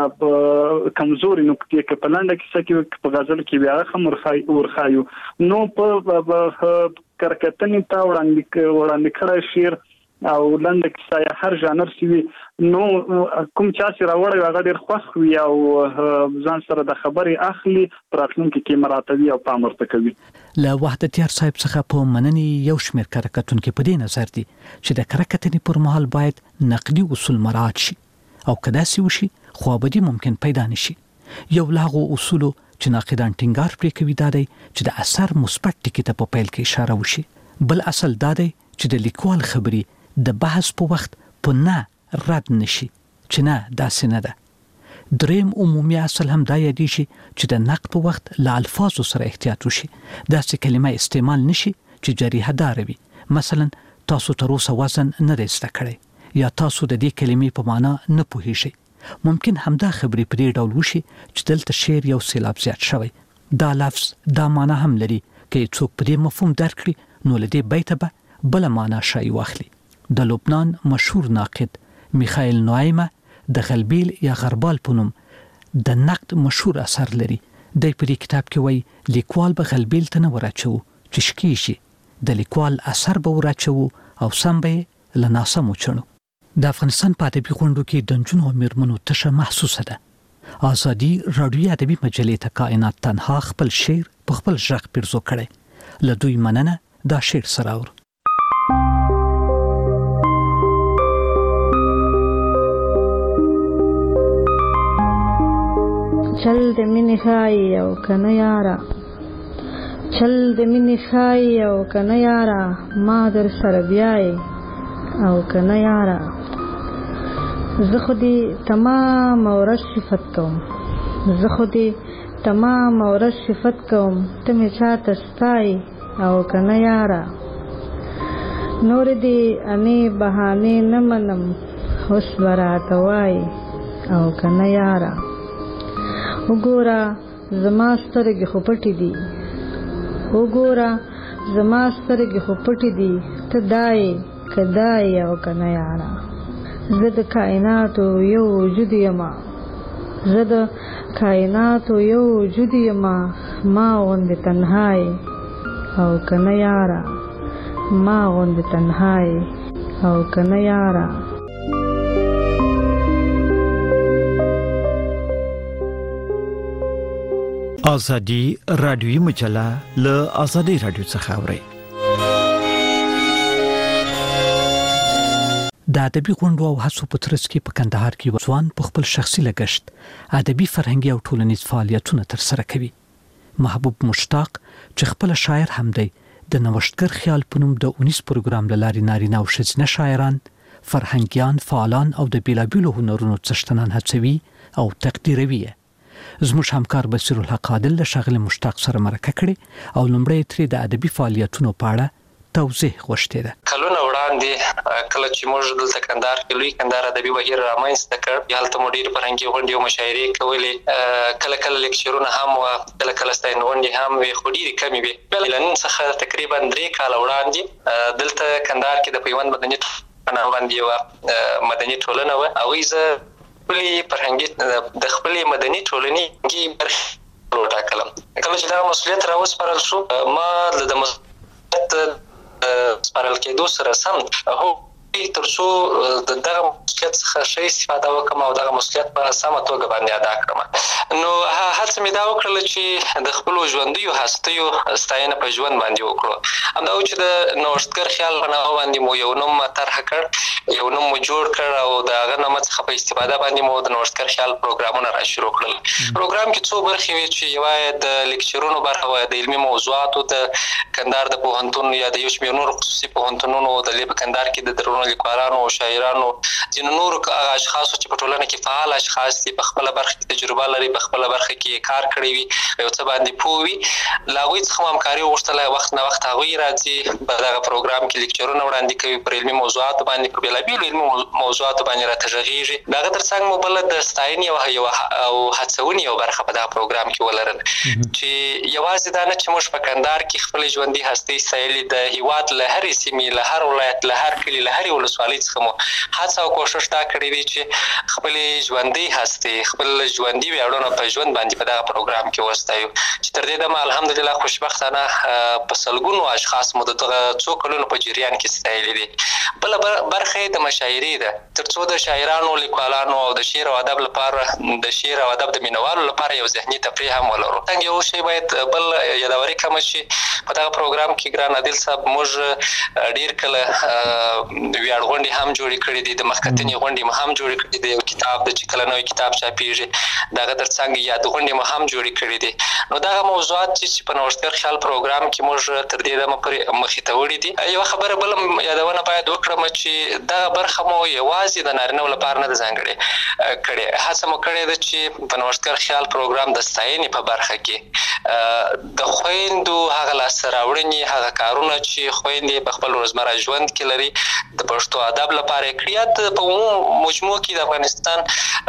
هغه کمزوري نقطې کې په لنډه کې چې په غزل کې بیا هم ورخای ورخایو نو په کرکټنې تا وړاندې وړاندې کړی شعر او لنډه کیسه هر ژانر سی نو کوم چا چې راوړی هغه ډېر خوښ وي او ځان سره د خبرې اخلي پراتلونکو کې مراتبي او پام ورته کوي. له وحدتیار صاحب څخه په مننې یو شمېر کرکټونکو په دې نظر دي چې د کرکټنې پر مهال باید نقدي اصول مراعات شي او کدا سی وشي خوابدي ممکن پیدا نشي. یو لاغو اصول چې ناقدان ټینګار پرې کوي دا دی چې د اثر مثبت ټکي ته په پیل کې اشاره وشي. بل اصل دا دی چې د لیکوال خبري د بحث په وخت په نه رد نشي چې نه داسې نه ده. دریم عمومي اصل هم دا یادی شي چې د نقد په وخت له الفاظو سره احتیاط وشي داسې کلمه استعمال نشي چې جریحه دار وي. مثلا تاسو تر اوسه وزن نه رسته کړی یا تاسو د دې کلمې په معنا نه پوهیږئ. ممکن همدا خبرې په دې ډول وشي چې دلته شعر یو سیلاب زیات شوی دا لفظ دا معنا هم لري کې څوک په دې مفهوم درک کړي نو لدې بیت به بل معنا شای واخلي. د لبنان مشهور ناقد میخائیل نوایمه د غلبیل یا غربال په نوم د نقد مشهور اثر لري. د په دې کتاب کې وایي لیکوال به غلبیل ته نه ورچو چې شکی شي د لیکوال اثر به ورچو او سم به لناسمو چړو. د افغانستان په ادبي غونډو کې د نجونو او میرمنو تشه محسوسه ده. آزادي رادیوي ادبي مجلې ته کائنات تنها خپل شعر په خپل ژغ پیرزو کړي. له دوی مننه دا شعر سره اور چل د مینې خای او کنه یارا چل د مینې خای او کنه یارا ما در سره بیاي او کنه یارا زه خو دې تمام ورځ صفت کوم زه خو دې تمام ورځ صفت کوم ته مې چاته ستای او کنه یارا نور دې انې بهانې نه منم اوس به راته وای او کنه یارا وګوره زما سترګې خو پټې دي وګوره زما سترګې خو پټې دي ته دای که دای او کنه یارا زه د کائناتو یو وجود یما زه د کائناتو یو وجود یما ما غوندې تنهای او کنه یارا ما غوندې تنهای او کنه یارا. آزادی رادیویی مجله له آزادی رادیو څخه اوري. د ادبي غونډو او هڅو په ترڅ کې په کندهار کې ځوان په خپل شخصي لګښت ادبي فرهنګي او ټولنیز فعالیتونه ترسره کوي. محبوب مشتاق چې خپل شاعر هم دی د نوښتګر خیال په نوم د اونیس پروګرام له لارې نارینه او ښځینه شاعران فرهنګیان فعالان او د بیلابیلو هنرونو څښتنان هڅوي او تقدیروي. زموږ همکار بصیر الحق عادل له شاغل مشتاق سره مرکه کړي او لومړی ترې د ادبي فعالیتونو په اړه توضیح غوښتې ده. کلونه وړاندې کله چې موږ دلته کندهار کې لوی کندهار ادبي بهیر رامنځته کړ هلته مو ډېر فرهنګي غونډې او مشاعرې کولې کله کله لیکچرونه هم و کله کله ستاینه غونډې هم وي خو ډېرې کمې وي. له نن څخه تقریبا درې کاله وړاندې دلته کندهار کې د پیوند مدني ټولنه باندې یوه مدني ټولنه وه هغوی زه خپلې فرهنګي د خپلې مدني ټولنې برخې وټاکلم. کله چې دغه مسؤلیت راوسپارل شو ما د مسؤلیت سپارل کېدو سره سم هو تر څو د دغه مسؤلیت څخه ښه استفاده وکړم او دغه مسؤلیت په سمه توګه باندې ادا کړم. نو هڅه هڅه مې دا وکړله چې د خپلو ژوندیو هستیو ستاینه په ژوند باندې وکړو. همدا و چې د نوښتګر خیال په نامه باندې مو یو نوم طرح کړ، یو نوم مو جوړ کړ او د هغه نامه څخه په استفاده باندې مو د نوښتګر خیال پروګرامونه را شروع کړل. پروګرام کې څو برخې وې چې یوه د لیکچرونو برخه وه، د علمي موضوعاتو د کندهار د پوهنتون یا د یو شمېر نورو خصوصي پوهنتونونو د په کندهار کې د درونو لیکوالانو او شاعرانو ځینو نورو اشخاصو چې په ټولنه کې فعال اشخاص دي، په خپله برخه کې تجربه لري، په خپله برخه کې کار کړی وي، یو څه باندې پوه وي، له هغوی څخه مو همکاري وغوښتله. وخت نه وخت هغوی راځي په دغه پروګرام کې لیکچرونه وړاندې کوي، پر علمي موضوعاتو باندې، پر بېلابېلو علمي موضوعاتو باندې راته غږېږي. د هغه تر څنګ مو بله د ستاینې او هڅونې یو برخه په دغه پروګرام کې ولرل چې یوازې دا نه چې موږ په کندهار کې خپلې ژوندي هستۍ ستایلې، د هېواد له هرې سیمې، له هر ولایت، له هر کلي، له هرې ولسوالۍ څخه مو هڅه او کوښښ دا کړی دی چې خپلې ژوندۍ هستۍ، خپل ژوندي ویاړونه په ژوند باندې په دغه پروګرام کې وستایو، چې تر دې دمه الحمدلله خوشبختانه په سلګونو اشخاص مو د دغه څو کلونو په جریان کې ستایلي دي. بله برخه یې د مشاعرې ده، تر څو د شاعرانو، لیکوالانو او د شعر او ادب لپاره، د شعر او ادب د مینوالو لپاره یو ذهني تفریح هم ولرو. څنګه یو شی باید بل یادوري کمه شي، په دغه پروګرام کې ګران عادل صاحب موږ ډېر کله ویاړ غونډې هم جوړې کړې دي، د مخکتنې غونډې مو هم جوړې کړې دي، یو کتاب د چې کله نوی کتاب چاپېږي د هغه تر څنګ یاد غونډې مو هم جوړې کړې دي. نو دغه موضوعات چې په نوښتګر خیال پروګرام کې موږ تر دې دمه پورې مخې ته وړي دي. یوه خبره بله یادونه باید وکړم چې دغه برخه مو یوازې د نارینهو لپاره نه ده ځانګړې کړې، هڅه مو کړې ده چې په نوښتګر خیال پروګرام د ستاینې په برخه کې د خویندو هغه لاسته راوړنې، هغه کارونه چې خویندې په خپل روزمره ژوند کې لري د پښتو ادب لپاره یې کړي، یا په عموم مجموع کې د افغانستان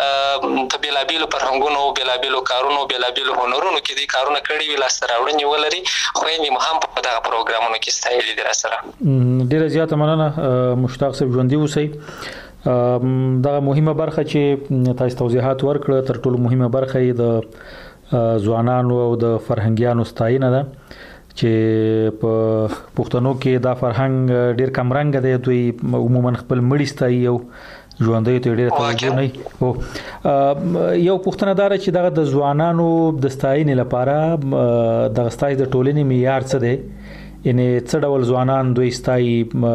په بېلابېلو فرهنګونو، بېلابېلو کارونو، بېلابېلو هنرونو کې دې کارونه کړي وي، لاسته راوړنې ولري، خویندې مو هم په دغه پروګرامونو کې ستایلي دي. راسره ډېره زیاته مننه مشتاق صاحب، ژوندي اوسئ. دغه مهمه برخه چې تاسو توضیحات ورکړه، تر ټولو مهمه برخه یې د ځوانانو او د فرهنګیانو ستاینه ده چې په پښتنو کې دا فرهنګ ډېر کم رنګه دی، دوی عموما خپل مړي ستایي او ژوندیو ته ډېره توجه نه وي. یو پوښتنه دا ده چې دغه د ځوانانو د ستاینې لپاره دغه ستایي د ټولنې معیار څه دی؟ یعنې څه ډول ځوانان دوی ستایي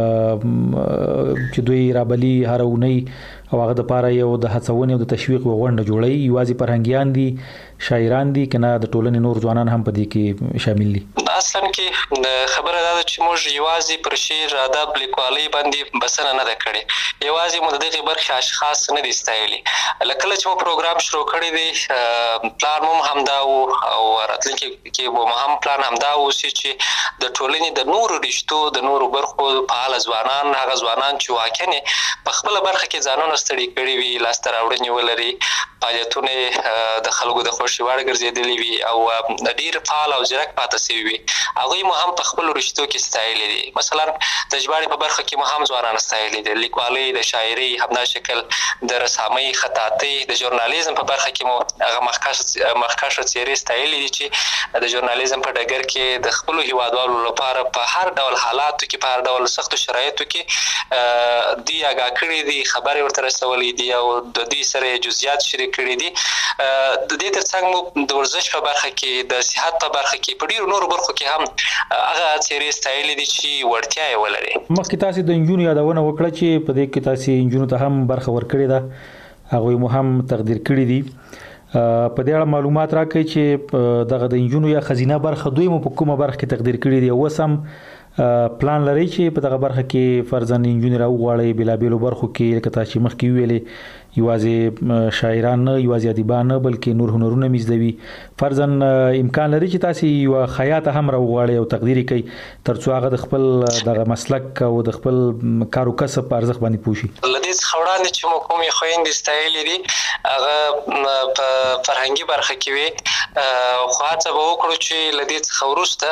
چې دوی رابلي هره اونۍ او هغه دپاره یو د هڅونې او د تشویق یوه غونډه جوړوي؟ یوازې فرهنګیان دي، شاعران دي، که نه د ټولنې نور ځوانان هم په دې کې شامل دي؟ اصلا کې د خبره دا ده چې موږ یوازې پر شعر، ادب، لیکوالۍ باندې بسنه نه ده کړې، یوازې مو د دغې برخې اشخاص نه دي ستایلي. له کله چې مو پروګرام شروع کړی دی پلان مو هم همدا و او راتلونکي کې به مو هم پلان همدا اوسي چې د ټولنې د نورو رشتو، د نورو برخو فعاله ځوانان، هغه ځوانان چې واقعا په خپله برخه کې ځانونه ستړي کړي وي، لاسته راوړنې ولري، فعالیتونه د خلکو د خوښې وړ ګرځېدلي وي او ډېر فعال او ځیرک پاتې شوي وي، هغوی مو هم په خپلو رشتو کې ستایلي دي. مثلا د ژباړې په برخه کې مو هم ځوانان ستایلي دي، لیکوالۍ، د شاعرۍ، همدا شکل د رسامۍ، خطاطۍ، د ژورنالیزم په برخه کې مو هغه مخکښه څېرې ستایلي دي چې د ژورنالیزم په ډګر کې د خپلو هیوادوالو لپاره په هر ډول حالاتو کې، په هر ډول سختو شرایطو کې دوی آګاه کړي دي، خبرې ورته رسولي دي او د دوی سره جزئیات شریک کړي دي. د دې تر څنګ مو د ورزش په برخه کې، د صحت په برخه کې، په ډېرو نورو برخو کې هم هغه څېرې ستایلي دي چې وړتیا یې ولري. مخکې تاسې د نجونو یادونه وکړه چې په دې کې تاسې نجونو ته هم برخه ورکړې ده، هغوی مو هم تقدیر کړي دي. په دې اړه معلومات راکړئ چې دغه د نجونو یا ښځینه برخه دوی مو په کومه برخه کې تقدیر کړي دي، اوس هم پلان لرئ چې په دغه برخه کې فرضاً نجونې راوغواړئ بېلابېلو برخو کې، لکه تاسو چې مخکې وویلې یوازې شاعران نه، یوازې ادیبان نه، بلکې نور هنرونه مې زده وي. فرضاً امکان لري چې تاسو یوه خیاطه هم راوغواړئ او تقدیر یې کوئ تر څو هغه د خپل دغه مسلک او د خپل کار او کسب په ارزښت باندې پوه شي. له دې څخه وړاندې چې مو کومې خویندې ستایلي دي هغه په فرهنګي برخه کې وي، خو هڅه به وکړو چې له دې څخه وروسته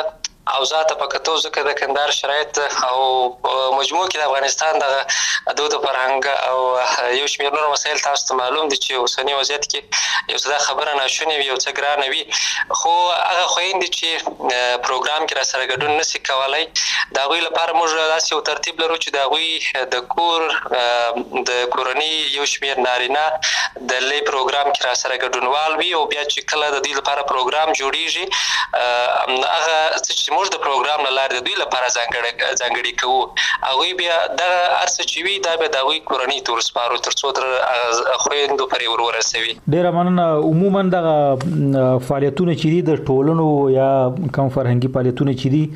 اوضاع ته په کتو ځکه د کندهار شرایط او مجموع کې د افغانستان د دود فرهنګ او یو شمېر نور مسایل تاسو ته معلوم دي چې اوسنی وضعیت کې یو څه خبره ناشونې وي یو څه ګرانه وي خو هغه خويندې چې پروګرام کې را سره ګډون نشي کولای دا غوي لپاره موږ داسې یو ترتیب لرو چې دا غوي د کور د کورنۍ یو شمېر نارینه د لې پروګرام کې را سره ګډونوال وي او بیا چې کله د دې لپاره پروګرام جوړیږي هغه چې موږ د پروګرام نه لارې د دوی لپاره ځانګړي ځانګړي کوو هغه بیا د ارڅ چې وي دا به د غوي کورنۍ تور سپارو تر څو تر خويندو پرې ور ورسوي. ډیر مننه. عموما د فعالیتونو چې دي د ټولنو یا کوم فرهنګي فعالیتونو چې دي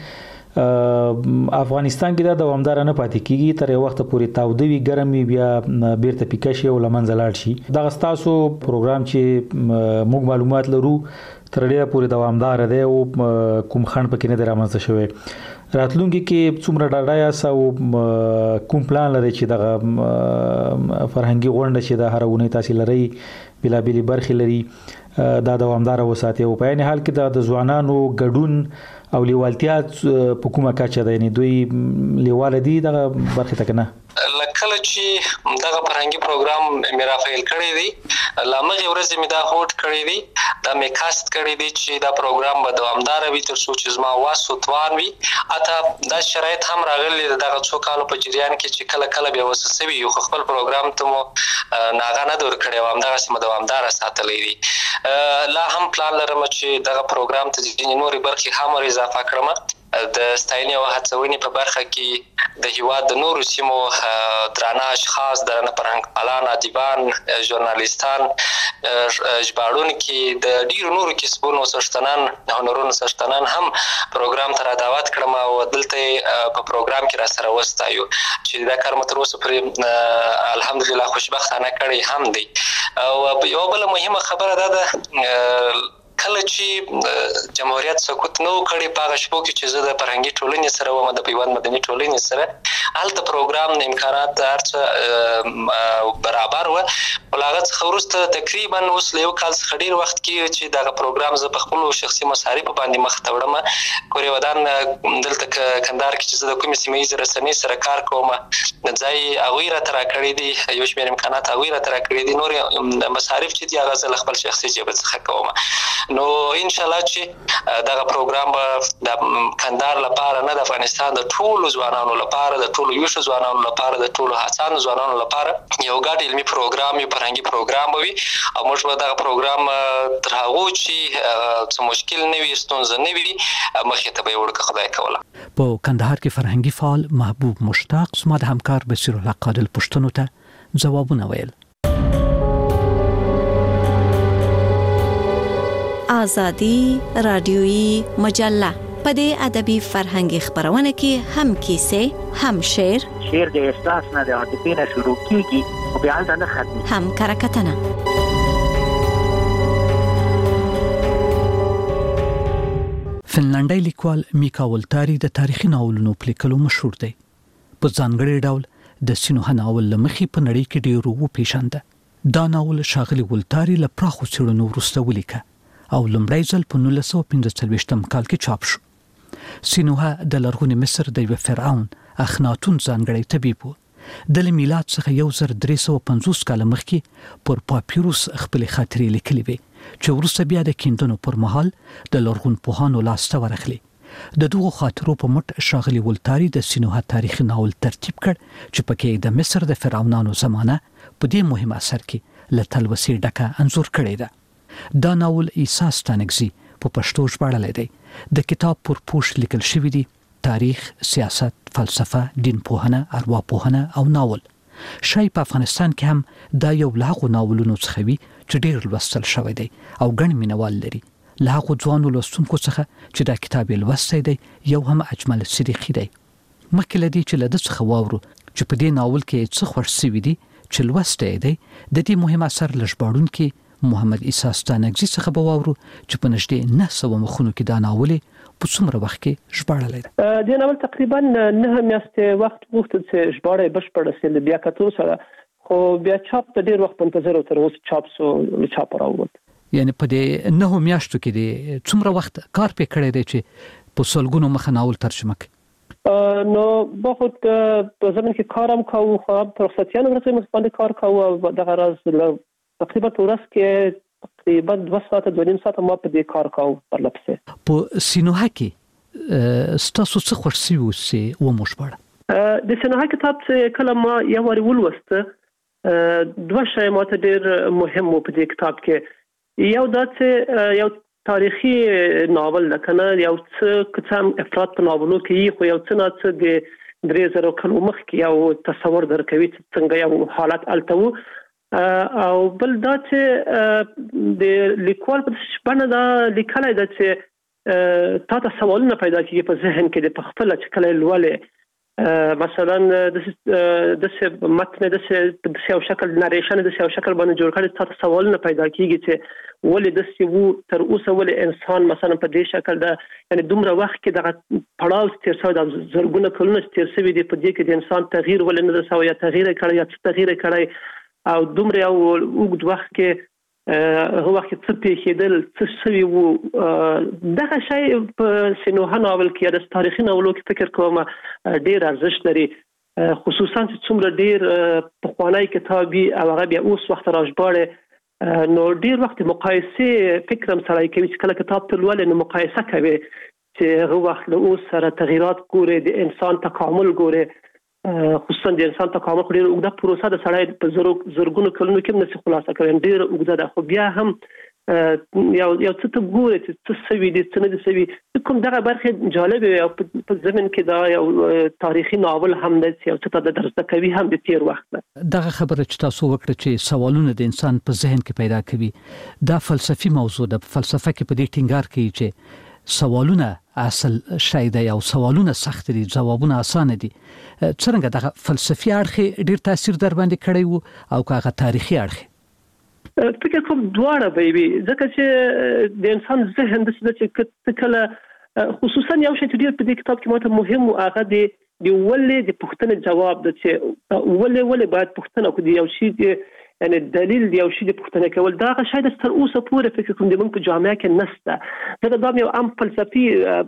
افغانستان کې دا دوامدار نه پاتې کیږي تر یو وخت پورې تاودوي ګرمي بیا بیرته پیکشي او لمنځه لاړ شي. دا تاسو پروګرام چې موږ معلومات لرو تر ډیره پورې دوامدار دی او کوم خند پکې نه درامځه شوی. راتلونکي کې څومره ډاډه یاست او کوم پلان لري چې دغه فرهنګي غونډه چې د هرونه تاسو لري بلابلی برخې لري دا دوامدار وساتي او په عین حال کې د ځوانانو ګډون او لیوالتیا په کومه کچه ده یعنی دوی لیواله دي دغه برخه تکنه لکه چې دغه فرهنګي پروګرام مې رافایل کړی دی لامغه ورځ مې دا هوټ کړی دی دا مې کاست کړی دی چې دا پروګرام به دوامدار وي تر څو چې زما واسو توان وي اته دا شرایط هم راغلي دغه څو کالو په جریان کې چې کله کله به وسوسوي یو خپل پروګرام ته مو ناغه نه دور کړی و هم دغه سم دوامدار ساتلې دي لا هم پلان لرم چې دغه پروګرام ته د نوري برخې هم اضافه کړم د ستاینې او هڅونې په برخه کې د هیواد د نورو سیمو درانه اشخاص درانه فرهنګ پالان ادیبان ژورنالیستان ژباړونکي د ډیرو نورو کسبونو سرشتنان هنرونو سرشتنان هم پروګرام ته را دعوت کړم او دلته په پروګرام کې را سره وستایو چې دا کار متر اوسه پر الحمدلله خوشبختانه کړی هم دی او یو بل مهمه خبره ده ده کله چې جمهوریت سقوط نو کړي په شپو کې چې زه د فرهنګي ټولنې سره و د پیوند مدني ټولنې سره الته پروګرام د امکانات ارڅ برابر و ولغت خورسته تقریبا اوس له یو کال څخه ډیر وخت کې چې دا پروګرام زه په خپل شخصي مصارف باندې مخ ته وړم کوري ودان دلته کندهار کې چې زه د کومې سیمې رسنۍ سره کار کوم د ځای اغویره تر کړې دي یو شمېر امکانات اغویره تر کړې دي نور مصارف چې دی هغه زه خپل شخصي جیب څخه کوم نو ان شاء الله چې دغه پروګرام د کندهار لپاره نه د افغانستان د ټولو ځوانانو لپاره د ټولو یو ځوانانو لپاره د ټولو هڅانو ځوانانو لپاره یو ګډ علمي پروګرام یو فرهنګي پروګرام وي او موږ به دغه پروګرام تر هغه چې څه مشکل نه وي ستونزه نه وي مخې ته به ورکه خدای کوله. په کندهار کې فرهنګي فعال محبوب مشتاق زما د همکار بصیر الله قادل پښتنو ته ځوابونه ویل. آزادی رادیویی مجله په دې ادبي فرهنګي خبرونه کې هم کیسې هم شعر شعر د احساس نه د عاطفې نه شروع کیږي او بیا نه ختمي هم کرکټنه فنلنډي لیکوال میکا ولتاری د تاریخي ناولونو په لیکلو مشهور دی. په ځانګړي ډول د سینوها ناول لمخې په نړۍ کې ډیرو وپیژنده. دا ناول شاغلي ولتاری له پراخو څېړنو وروسته ولیکه او لومړی ځل په نولس سوه پنځه څلوېښتم کال کې چاپ شو. سینوها د لرغوني مصر د یو فرعون اخناتون ځانګړی طبیب و. د میلاد څخه یو زر درې سوه پنځوس کال مخکې پر پاپیروس خپل خاطرې لیکلې وې چې وروسته بیا د کیندنو پر مهال د لرغون پوهانو لاسته ورغلي. د دغو خاطرو په مټ شاغلي ولتاری د سینوها تاریخي ناول ترتیب کړ چې پکې د مصر د فرعونانو زمانه په دې مهم اثر کې له تلوسې ډکه انځور کړی ده. دا ناول عیسی ستانکزي په پښتو ژباړلی دی. د کتاب پر پوښ لیکل شوی دی تاریخ، سیاست، فلسفه، دین پوهنه، ارواپوهنه او ناول. شاید په افغانستان کې هم دا یو له هغو ناولونو څخه وي چې ډېر لوستل شوی دی او ګڼ مینوال لري. له هغو ځوانو لوستونکو څخه چې دا کتاب یې لوستی دی یو هم اجمل صدیقي دی. مخکې له دې چې له ده څخه واورو چې په دې ناول کې څه خوښ سوي دي چې لوستی دی د دې مهم اثر له ژباړونکي محمد عیسی ستانکزي څخه به واورو چې په نږدې نه سوه مخونو کې دا ناول په څومره وخت کې ژباړلی دی. د ناول تقریبا نه میاشتې وخت وغوښتل چې ژباړه یې بشپړه سي له بیا کتو سره خو بیا چاپ ته ډېر وخت منتظر و تر اوسه چاپ سو له چاپه راووت. یعنې په دې نهو میاشتو کې د څومره وخت کار پې کړی دی چې په سلګونو مخه ناول ترجمه کړ. نو با خود په زمين کې کارم کوو، خو په رخصتیانو ورځې مخ باندې کار کوو. دغه راز تقریبا په ورځ کې تقریبا دوه ساعته دوه نیم ساعته ما په دې کار کوو پر لپسه. په سینوها کې ستاسو څه خوښ شي وسه و مشبړه د سینوها کتاب چې کله ما یو وری ولوسته دوه شی ماته ډېر مهم و په دې کتاب کې. یو دا چې یو تاریخي ناول ده کنه، یو څه کڅم افراط په ناولو کې خو یو څه نه څه د درې زره کلو مخکې یو تصور درکوي چې څنګه یو حالت الته او بل دا چې د لیکوال په شپنه دا لیکلای ده چې تا ته سوالونه پیدا کیږي په ذهن کې د خپل چې کله لولې مثلا د د متن د د یو شکل نریشن د یو شکل باندې جوړ کړي تا ته سوالونه پیدا کیږي چې ولې د سی وو تر اوسه ولې انسان مثلا په دې شکل دا یعنی دومره وخت کې د پړاو تیر شوی د زرګونه کلونه تیر شوی دی په دې کې د انسان تغییر ولې نه شوی یا تغییر کړی یا تغییر کړی او دومره یو وګد وخت کې هغه وخت څه پیښېدل څه شوی وو. دغه شی په سینوها ناول کې د تاریخي ناولو کې فکر کوم ډیر ارزښت لري، خصوصا چې څومره ډیر پخوانی کتابي او هغه بیا اوس وخت راژباړي. نو ډیر وخت مقایسه فکرم سره کوي چې کله کتاب ته لولې نو مقایسه کوي چې هغه وخت له اوس سره تغیرات ګوري، د انسان تکامل ګوري، خصوصا د انسان تکامل ډیر اوږده پروسه د سړی په زرو زرګونو کلونو کې نشي خلاصه کوي، ډیر اوږده ده. خو بیا هم یو یو څه ته ګوري چې څه سوي دي څه نه دي سوي. کوم دغه برخه جالب او په زمين کې دا یو تاریخي ناول هم دی چې یو څه ته درس کوي هم د تیر وخت ده. دغه خبره چې تاسو وکړه چې سوالونه د انسان په ذهن کې پیدا کوي دا فلسفي موضوع ده. په فلسفه کې په دې ټینګار کوي چې سوالونه اصل شی دی او سوالونه سخت دي، جوابونه اسانه دي. څنګه دغه فلسفي اړخ ډیر تاثیر در باندې کړی وو او هغه تاریخي اړخ؟ فکر کوم دواړه به وي، ځکه چې د انسان ذهن د څه چې کله خصوصا یو شی چې ډیر په دې کتاب کې ماته مهم او هغه د د ولې د پوښتنې جواب د چې ولې ولې باید پوښتنه وکړي یو شی د یعنی دلیل دی یو شی د پوښتنه کول. دا هغه شی د تر اوسه پورې فکر کوم د موږ په جامعه کې نشته. دا د یو عام فلسفي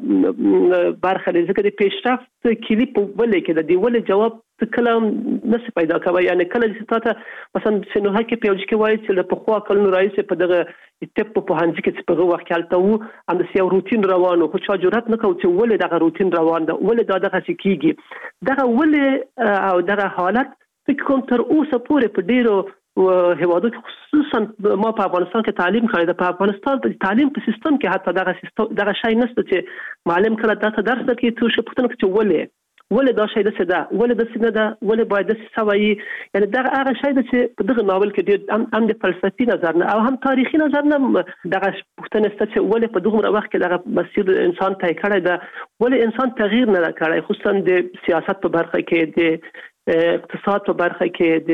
برخه دی، ځکه د پیشرفت کلی په ولې کې د ولې جواب کلام نس پیدا کوي. یعنی کله چې تاسو مثلا سينوها کې پیوځ کې وایي چې په خوا کلونو رئیس په دغه ټپ په هانځ کې په وخت کې الته وو هم د یو روتین روانو، خو چا جرأت نه کوي چې ولې دغه روتین روان ده، ولې دا دغه کیږي. دغه ولې او دغه حالت فکر کوم تر اوسه پورې په ډیرو هیوادو کې خصوصا ما په افغانستان کې تعلیم کړی ده. په افغانستان په تعلیم په سیستم کې حتی دغه سیستم دغه شی نشته چې معلم کله تاسو درس کوي ته شو پوښتنه کوي ولې ولې دا شی د څه ده، ولې د څه نه ده، ولې باید د څه وایي. یعنی دا هغه شی د چې په دغه ناول کې ډېر هم د فلسفي نظر نه او هم تاریخي نظر نه دغه پوښتنه ست چې ولې په دغه وخت کې دغه مسیر انسان طی کړی ده، ولې انسان تغییر نه کړی، خصوصا د سیاست په برخه کې، د اقتصاد په برخه کې،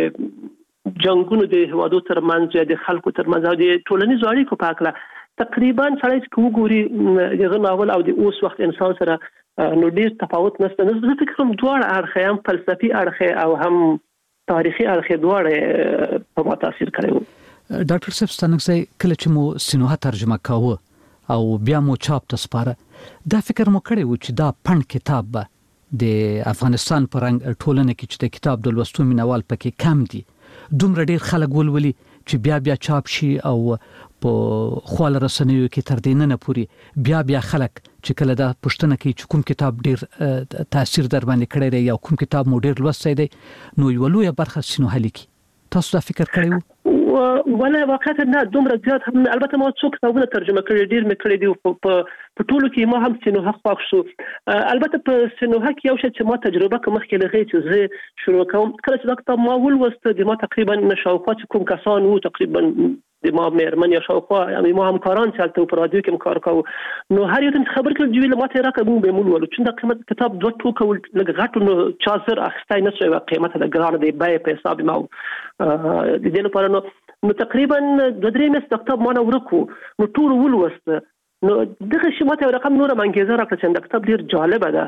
د جنگونو د هوادو ترمنځ، د خلکو ترمنځ او د ټولنیزو اړیکو په اړه تقریبا سړی چې وګوري دغه ناول او د اوس وخت انسان سره نو ډیر تفاوت نشته. نو فکر کوم دواړه اړخ هم فلسفي اړخ او هم تاریخي اړخ دواړه په ما تاثیر کړی وو. ډاکټر صاحب ستنګسي کله چې مو سینوها ترجمه کاوه او بیا مو چاپ ته سپاره دا فکر مو کړی و چې دا پند کتاب به د افغانستان پر رنګ ټولنه کې چې د کتاب د لوستو مینوال پکې کم دي، دومره ډیر خلک ولولي چې بیا بیا چاپ شي او په خواله رسنیو کې تر دې نه پوري بیا بیا خلک چې کله دا پښتنه کې چې کوم کتاب ډیر تاثیر در باندې کړی دی یا کوم کتاب مو ډیر لوستی دی نو یو لوی برخه سینوها لیکي. تاسو دا فکر کړی وو؟ ولا واقعا نه دومره زیات هم، البته ما څو کتابونه ترجمه کړي ډیر مې کړي دي په ټولو کې ما هم سینوها خوښ شو. البته په سینوها کې یو شی چې ما تجربه کوم مخکې لغې چې زه شروع کوم کله چې دا کتاب ما ولوست د ما تقریبا نشاوخوا چې کوم کسان وو تقریبا د ما مېرمن یا شاوخوا یعنی ما همکاران چې هلته په رادیو کې کار کوو نو هر یو ته خبر کړل چې ما ته راکړه مونږ به مول ولو چې دا قیمت کتاب دوه ټوکه لږ غټ نو چا زر اخستای نه شوی قیمت د ګران دی بای په حساب ما د دې لپاره نو نو تقریبا د درې مېست کتاب ما نه ورکو نو ټول ولوست نو دغه شی ماته رقم نور منګیزه راکړه چې دا کتاب ډیر جالب ده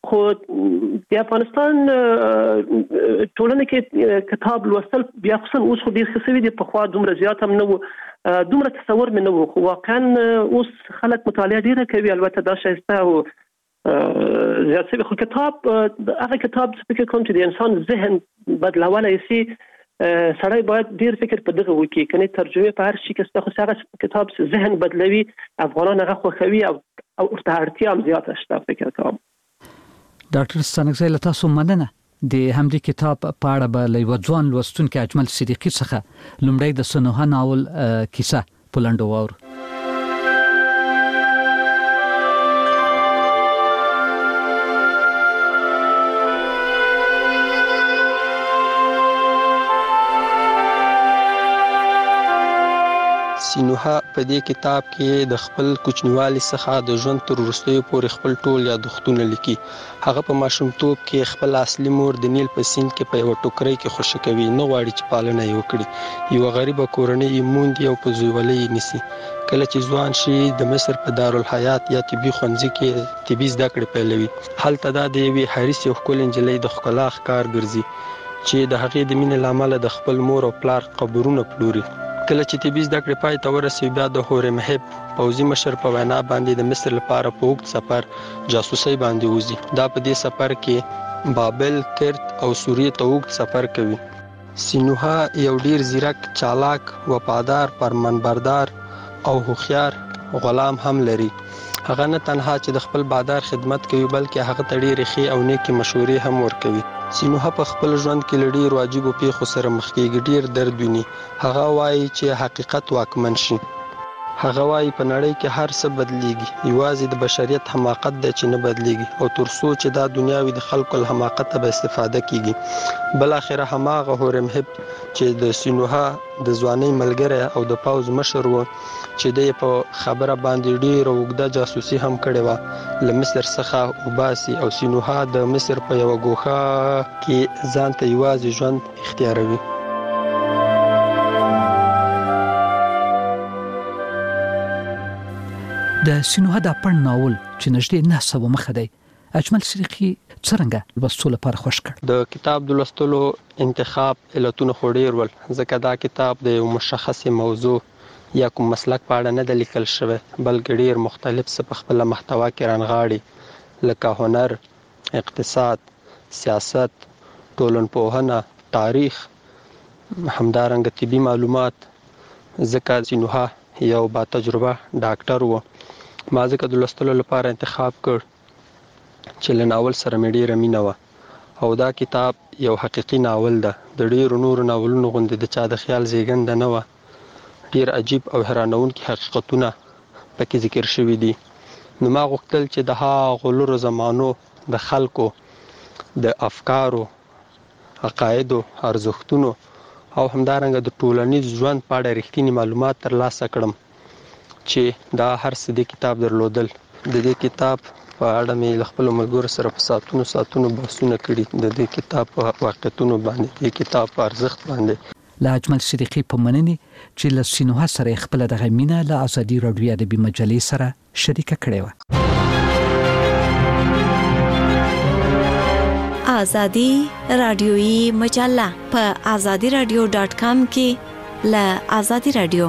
خو د افغانستان ټولنه کې کتاب لوستل بیا خصوصا اوس خو ډیر ښه شوي دي، پخوا دومره زیات هم نه و، دومره تصور مې نه و، خو واقعا اوس خلک مطالعه ډیره کوي. البته دا شایسته او زیات شوي، خو کتاب هغه کتاب چې فکر کوم چې د انسان ذهن بدلولی شي، سړی باید ډیر فکر په دغه وکړي، کني ترجمه په هر شي کې څه خو هغه کتاب ذهن بدلوي، افغانان هغه خوښوي او او ورته اړتیا هم زیاته شته. فکر کوم ډاکټر ستانکزی له تاسو مننه. د همدې کتاب په اړه به له یو ځوان لوستونکي اجمل صدیقي څخه لومړی د سینوها ناول کیسه په لنډو واورو. سینوها په دې کتاب کې د خپل کوچنیوالي څخه د ژوند تر وروستیو پورې خپل ټول یادښتونه لیکي. هغه په ماشومتوب کې خپل اصلي مور د نیل په سیند کې په یو ټوکرۍ کې خوشی کوي، نه غواړي چې پالنه یې وکړي. یو غریبه کورنۍ یې موندي او په زویولۍ یې نیسي. کله چې ځوان شي د مصر په دارالحیات یا طبي ښوونځي کې طبي زده کړې پیلوي. هلته دا د یوې حریصې او ښکلې نجلۍ د ښکلا ښکار ګرځي چې د هغې د مینې له امله د خپل مور او پلار قبرونه پلوري. کله چې طبي زده کړې پای ته ورسوي، بیا د هورې محب پوځي مشر په وینا باندې د مصر لپاره په اوږد سفر جاسوسۍ باندې وځي. دا په دې سفر کې بابل، کرت او سوریې ته اوږد سفر کوي. سینوها یو ډیر زیرک، چالاک، وفادار، فرمانبردار او هوښیار غلام هم لري. هغه نه تنها چې د خپل بادار خدمت کوي، بلکې هغه ته ډېرې ښې او نیکې مشورې هم ورکوي. سینوها په خپل ژوند کې له ډېرو عجیبو پیښو سره مخ کېږي، ډېر درد ویني. هغه وایي چې حقیقت واکمن شي. هغه وایي په نړۍ کې هر څه بدلیږي، یوازې د بشریت حماقت دی چې نه بدلیږي، او تر څو چې دا دنیا وي د خلکو له حماقته به استفاده کیږي. بل اخره هماغه هورې محب چې د سینوها د ځوانۍ ملګری او د پوځ مشر و، چې د په خبره باندې ډیره اوږده جاسوسي هم کړې وه، له مصر څخه وباسي او سینوها د مصر په یوه ګوښه کې ځان ته یوازې ژوند اختیاروي. د سینوها د پړ ناول چې نږدې نه سوه مخه دی، اجمل صدیقي څرنګه لوستو لپاره خوښ کړ؟ د کتاب د لوستلو انتخاب علتونه خو ډېر ول، ځکه دا کتاب د یو مشخصې موضوع یا کوم مسلک په اړه نه دی لیکل شوی، بلکې ډېر مختلف څه په خپله محتوا کې رانغاړي، لکه هنر، اقتصاد، سیاست، ټولنپوهنه، تاریخ، همدارنګه طبي معلومات. ځکه سینوها یو با تجربه ډاکټر و. ما ځکه د لوستلو لپاره انتخاب کړ چې له ناول سره مې ډېره مینه وه، او دا کتاب یو حقیقي ناول ده، د ډېرو نورو ناولونو غوندې د چا د خیال زیږنده نه وه. ډېر عجیب او حیرانونکي حقیقتونه پکې ذکر شوي دي. نو ما غوښتل چې د هغو لرو زمانو د خلکو د افکارو، عقایدو، ارزښتونو او همدارنګه د ټولنیز ژوند په اړه رښتینی معلومات ترلاسه کړم، چې دا هر څه د کتاب درلودل. د دې کتاب په اړه مې له خپلو ملګرو سره په ساعتونو ساعتونو بحثونه کړي، د دې کتاب په واقعیتونو باندې، د کتاب په ارزښت باندې. له اجمل صدیقي په مننې چې له سینوها سره خپل دغه مینه له ازادي راډیو ادبي مجلې سره شریکه کړې وه. ازادي راډیوي مجله په ازادي راډیو ډاټ کام کې له ازادي راډیو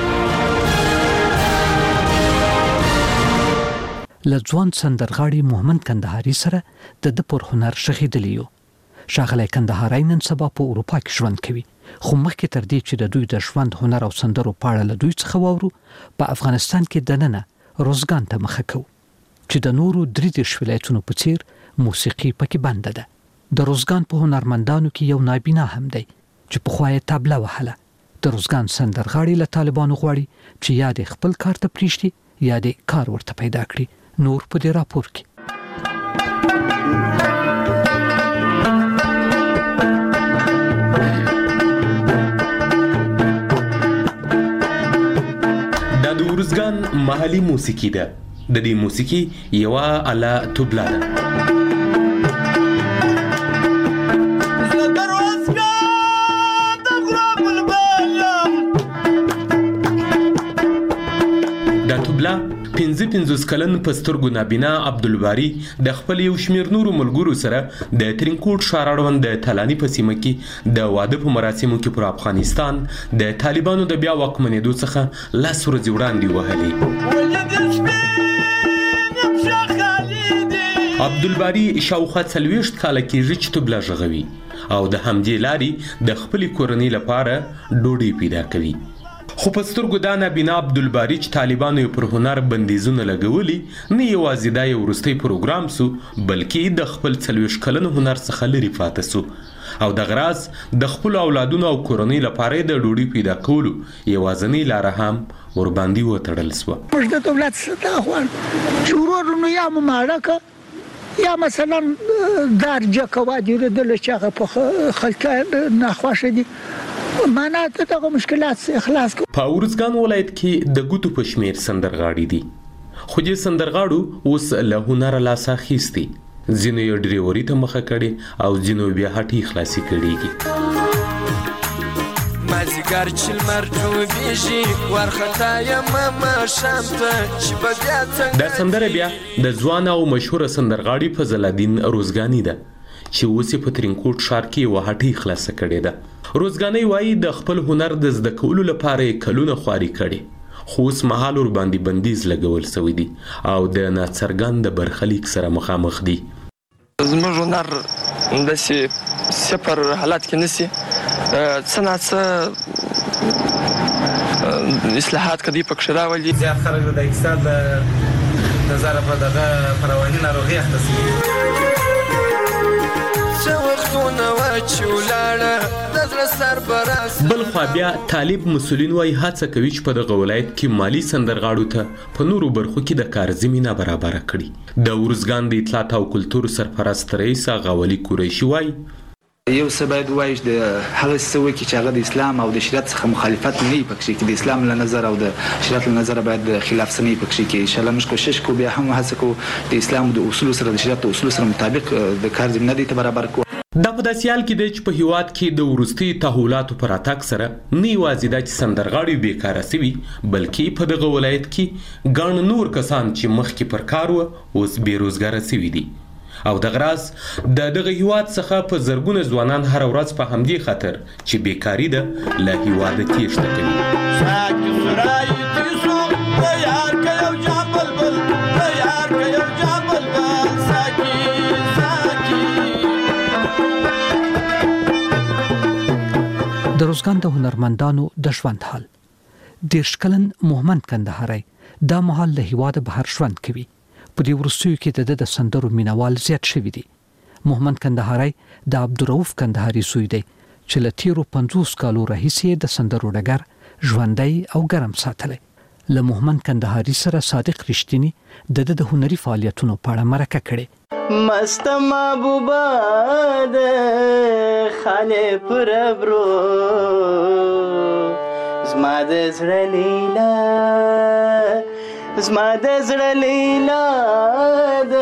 له ځوان سندرغاړي محمد کندهاري سره د د پر هنر شهیدلی یو. ښاغلی کندهاري نن سبا په اروپا کې ژوند کوي، خو مخکې تر دې چې د دوی د ژوند، هنر او سندرو په اړه له دوی څخه واورو، په افغانستان کې دننه روزګان ته مخه کوو چې د نورو درې دېرش ولایتونو په څیر موسیقي پکې بنده ده. د روزګان په هنرمندانو کې یو نابینا هم دی چې پخوا یې طبله وهله. د روزګان سندرغاړي له طالبانو غواړي چې یا د خپل کار ته پریږدي یا د کار ورته پیدا کړي. نور په دې راپور کې دا د روزګان محلي موسیقي ده. د دې موسیقي یوه اله طبله ده. دا طبله پنځه پنځوس کلن په سترګو نابینا عبدالباري د خپل یو شمېر نورو ملګرو سره د ترینکوټ ښار اړوند د تلاني په سیمه کې د واده په مراسمو کې پر افغانستان د طالبانو د بیا واکمنېدو څخه لس ورځې وړاندې وهلې. عبدالباري شاوخوا څلوېښت کاله کېږي چې طبله غږوي او د همدې لارې د خپلې کورنۍ لپاره ډوډۍ پیدا کوي. خو په سترګو دا نابینا عبدالباري چې طالبانو یې پر هنر بندیزونه لګولي نه یوازې دا یو وروستی پروګرام سو بلکې د خپل څلوېښت کلن هنر څخه لرې پاته سو او دغه راز د خپلو اولادونو او کورنۍ لپاره د ډوډۍ پیدا کولو یوازینۍ لاره هم ورباندې وتړل سوه. موږ د دولت څخه دا غواړو چې ورورونو یا مو ماړه که یا مثلا درجه کوه دیردل چې هغه په خلکه ناخوښه دي معنا ته دغه مشکلات اخلاص کو. په ارزګان ولایت کې د ګوتو په شمیر سندرغاړي دي خو دې سندرغاړو اوس له هنره لاس اخیستي ځینو یې ډریوري ته مخه کړي او ځینو بیا هټۍ خلاصي کړي. مازیګر چې لمر ډوبېږي وارخطا یم ما شام ته چې به بیا څنګه. دا سندره بیا د ځوان او مشهوره سندرغاړي فضل الدین روزګاني ده چې اوس یې په ترینکوټ ښار کې یوه هټۍ خلاصه کړې ده. روزګانۍ وایي د خپل هنر د زده کولو لپاره یې کلونه خواري کړې خو اوس مهال ورباندې بندیز لګول سوی دي او د ناڅرګند برخلیک سره مخامخ دي. زموږ هنر همداسې صفر حالت کې نشي څه ناڅه اصلاحات که دوی پکښې راولي زیات خلک د اقتصاد له نظره په دغه په رواني ناروغي اخته شوي. بل خوا بیا طالب مسولین وایي هڅه کوي چې په دغه ولایت کې مالي سندرغاړو ته په نورو برخو کې د کار زمینه برابره کړي. د ارزګان د اطلاعات او کلتور سرپرست رئیس غاولي قریشي وایي یو څه باید ووایي د هغه څه وکړي چې هغه د اسلام او د شریعت څخه مخالفت نه وي پکښې کې د اسلام له نظر او د شریعت له نظره باید د خلاف څه نه وي پکښې کې. انشاءالله موږ کوشش کوو بیا هم هڅه کوو د اسلام د اصولو سره د شریعت د اصولو سره مطابق د کار زمینه دې ته برابر کوو. دا په داسې حال کې دی چې په هیواد کې د وروستي تحولاتو پر راتګ سره نه یوازې دا چې سندرغاړي بیکاره سوي بلکې په دغه ولایت کې ګڼ نور کسان چې مخکې پر کار وه اوس بېروزګاره سوي دي او دغه راز د دغه هیواد څخه په زرګونه ځوانان هره ورځ په همدې خاطر چې بیکاري ده له هیواده تېښته کوي. د روزګان د هنرمندانو د ژوند حال. دېرش کلن محمد کندهاري دا مهال له هیواده بهر ژوند کوي. په دې وروستیو کې د د سندرو مینوال زیات شوي دي. محمد کندهاري د عبدالرؤف کندهاري زوی دی چې له تیرو پنځوس کالو راهیسې د سندرو ډګر ژوندی او ګرم ساتلی. له محمد کندهاري سره صادق رښتینی د د هنري فعالیتونو په اړه مرکه کړې. مست محبوبه د خاله پر برو زما د زړه لیلا زما د زړه لیلا د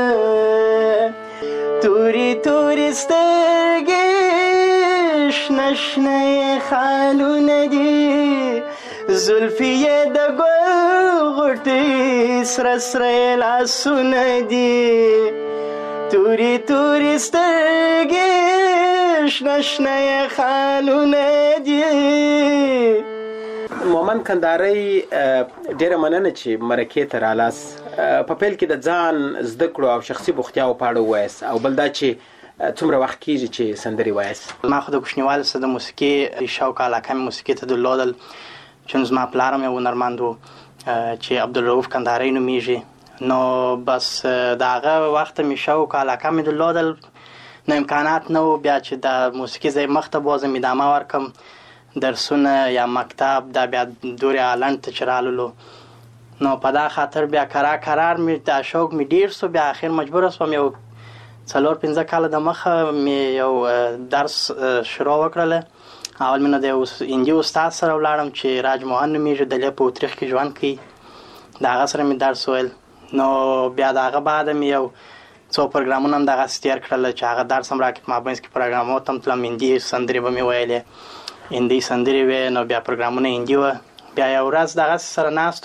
توري توري سترګې شنه شنه خالونه دي زلفي د ګل غوټې سره سره لاسونه دي توري توري سترګې شنه شنه خالونه دي. محمد کندهاري ډېره مننه چې مرکې ته رالاست. په پیل کې د ځان زده کړو او شخصي بوختیاو په اړه ووایاست او بل دا چې څومره وخت کېږي چې سندرې وایاست. ما خو د کوچنیوالي څخه د موسیقي شوق علاقه مې موسیقي ته درلودل چون زما پلار مې هنرمند و چې عبدالرؤف کندهاري نومیږي. نو بس د هغه وخت مې شوق علاقه مې درلودل نو امکانات نه و بیا چې د موسیقي ځای مخ ته بوځم ادامه ورکړم درسونه یا مکتب دا بیا دورې هالنډ ته چې راللو نو په دا خاطر بیا قرار قرار مې دا شوق مې ډېر سو بیا اخر مجبور شوم یو څلور پنځه کاله د مخه مې یو درس شروع وکړله. اول مې نو د هندي استاد سره ولاړم چې راج موهن نومیږي دلته په اتریخ کې ژوند کوي د هغه سره مې درس ویل. نو بیا د هغه بعد مې یو څو پروګرامونه هم دغسې تېر کړل چې هغه درس هم راکړ په مابینځ کې پروګرامونو ته هم تلم هندي سندرې به مې ویلې هندي سندرې وې نو بیا پروګرامونه هندي وه. بیا یو ورځ دغسې سره ناست وم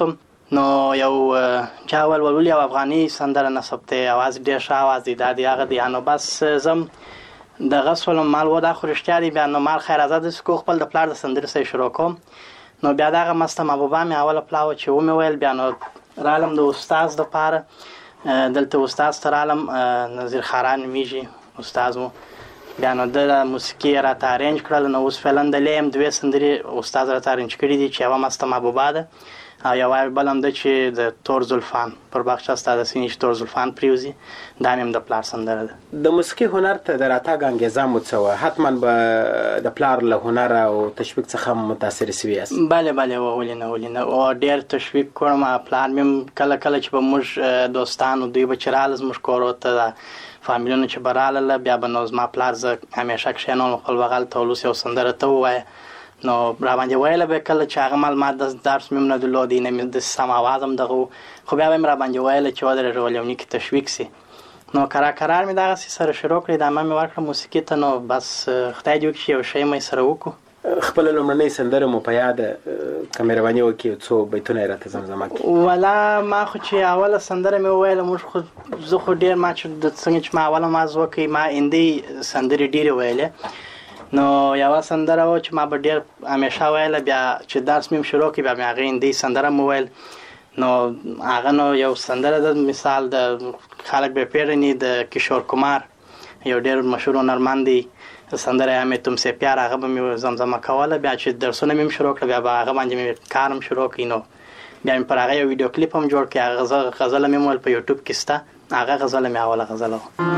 نو یو چاول ولول یو افغاني سندره نسب ته आवाज ډیر ښه आवाज دی دا دی هغه دی نو بس زم د غسل مال ودا خو رښتیا دی بیا نو مال خیر آزاد سکو خپل د پلار د سندره سره شروع کوم نو بیا دغه مسته محبوبه مې اوله پلاو چې و مې ویل بیا نو رالم د استاد د پاره دلته استاد تر عالم نظیر خاران میږي استاد مو بیا نو د موسیقي را تارنج کړل نو اوس فلند لیم دوه سندري استاد را تارنج کړی دي چې هغه مسته محبوبه ده او یو بلم د چې د تور زلفان پر باغچه استاد سینې تور زلفان پریوزي دا مې د پلار سندره ده د موسیقي هنر ته د راتګ انګیزه مو څه حتما به د پلار له هنر او تشویق څخه متاثر شوی یاست bale bale ولینه ولینه او ډیر تشویق کوم پلان مې کله کله چې به موږ دوستانو دوی به چرال زموږ کورو ته فامیلونو چې براله بیا به نو زما پلار ز همیشه کښینول خپل بغل ته ولوس یو سندره ته وای نو را باندې ویل به کله چې هغه مال ما د درس مې نه درلودي نه مې د سم اوازم دغه خو بیا به را باندې ویل چې ودرې رولونی کې تشویق سي نو کرا قرار مې دغه سره شروع کړی د ما مې ورکړه موسیقي ته نو بس خدای دې وکړي یو شی مې سره وکړو خپل لومړنۍ سندره مو په یاد کمرباني وکي څو بیتونه راته زمزمه کړي ولا ما خو چې اوله سندره مې ویل موږ خو زه خو ډیر ما چې د څنګه چې ما اوله ما زوکي ما اندي سندره ډیر ویلې نو یو سندره و چې ما به ډیر همیشه ویل بیا چې درس مې شروع کړ بیا مې هغه اندي سندره مو ویل نو هغه نو یو سندره د مثال د خلک به پیرنی د کشور کمار یو ډیر مشهور هنرمند دی سندره همې تم سه پیار هغه به زمزمه کوله بیا چې درسونه مې شروع کړ بیا هغه باندې مې کارم شروع کړ نو بیا مې پر هغه یو ویډیو کلیپ هم جوړ کړ هغه غزل مې مول په یوټیوب کې ستا هغه غزل مې اوله غزل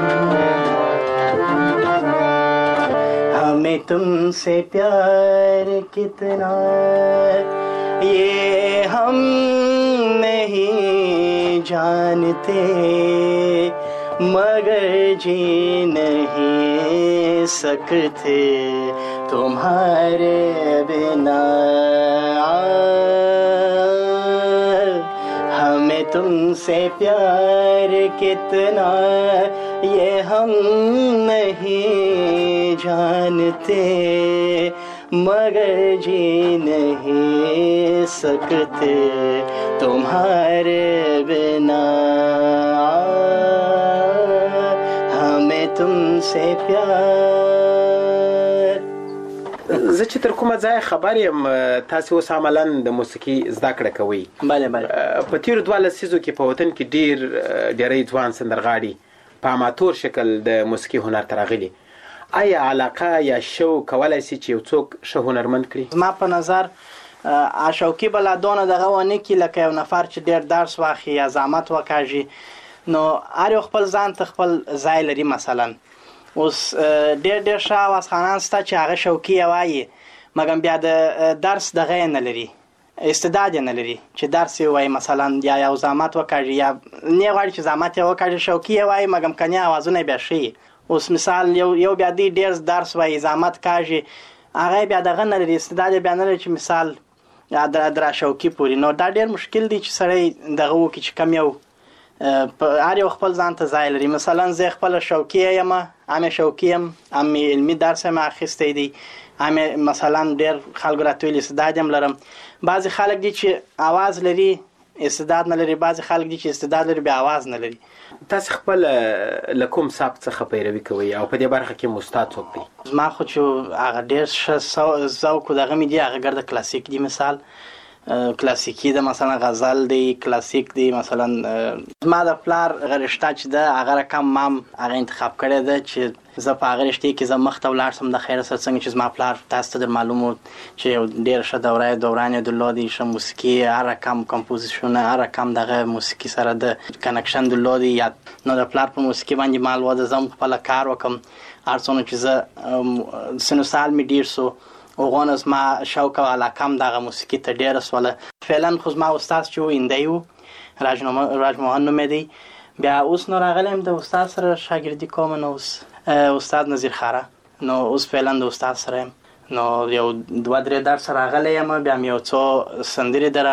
हमें तुमसे प्यार कितना ये हम नहीं जानते मगर जी नहीं सकते तुम्हारे बिना हमें तुमसे प्यार कितना ये हम नहीं जानते मगर जी नहीं सकते तुम्हारे बिना हमें तुमसे प्यार زه چې تر کومه ځای خبر یم تاسو اوس عملاً د موسیقي زده کړه کوئ bale bale په تیرو دوه لسیزو کې په وطن کې ډیر ډیری ځوان سندرغاړي په اماتور شکل د موسیقي هنر ته راغلي آیا علاقه یا شوق کولای شي چې یو څوک ښه هنرمند کړي ما په نظر شوقي بلادونه دغه ونه کې لکه یو نفر چې ډیر درس واخی یا زحمت وکړي نو هر یو خپل ځان ته خپل ځای لري مثلا اوس ډېر ډېر شاواز خانان ستا چې هغه شوقي وایي مګم بیا د درس دغه نه لري استعداد نه لري چې درس وایي مثلا یا یو زحمت وکړي یا نه غواړي چې زحمت وکړي شوقي وایي مګم کني आवाजونه بیا شي اوس مثال یو یو بیا دی ډېر درس وایي زحمت کوي هغه بیا دغه نه لري استعداد بیا نه لري چې مثال یا در شوقي پوری نو دا ډېر مشکل دی چې سړی دغه وکړي چې کم یو هر یو خپل ځان ته ځای لري مثلا زه خپل شوقي یم ام شوقي یم ام علمي درس ما اخیستی دی ام مثلا ډېر خلک راتویل استعداد هم لرم بعضی خلک دي چې आवाज لري استعداد نه لري بعضی خلک دي چې استعداد لري به आवाज نه لري تاسو خپل لکوم سبق څخه پیروي کوي او په دې برخه کې استاد څوک دی ما خو چې هغه ډېر ذوق دغه مې دی هغه ګرځي کلاسیک دی مثال کلاسیکی ده مثلا غزل دی کلاسیک دی مثلا ما د پلار غرشته چې ده هغه رقم مام هغه انتخاب کړی ده چې زه په هغه رشته کې زه مخته ولاړ سم د خیر سره څنګه چې زما پلار تاسو ته معلومو چې ډېر ښه دوره دوران درلودي ښه موسیقي هر رقم کمپوزیشن هر رقم دغه موسیقي سره د کنکشن درلودي یا نو د پلار په موسیقي باندې مال وده زم خپل کار وکم ارڅونه چې زه سنو سال می ډیر سو اوغونس ما شوق او علاقم دغه موسیقي ته ډیر سواله فعلا خو ما استاد چې ویندایو راجنو راجموهن نو مې دی بیا اوس نو راغلم د استاد سره شاګردي کوم نو استاد نظیر خاره نو اوس فعلا د استاد سره نو یو دوه درې درس راغلی یم بیا مې یو څو سندرې در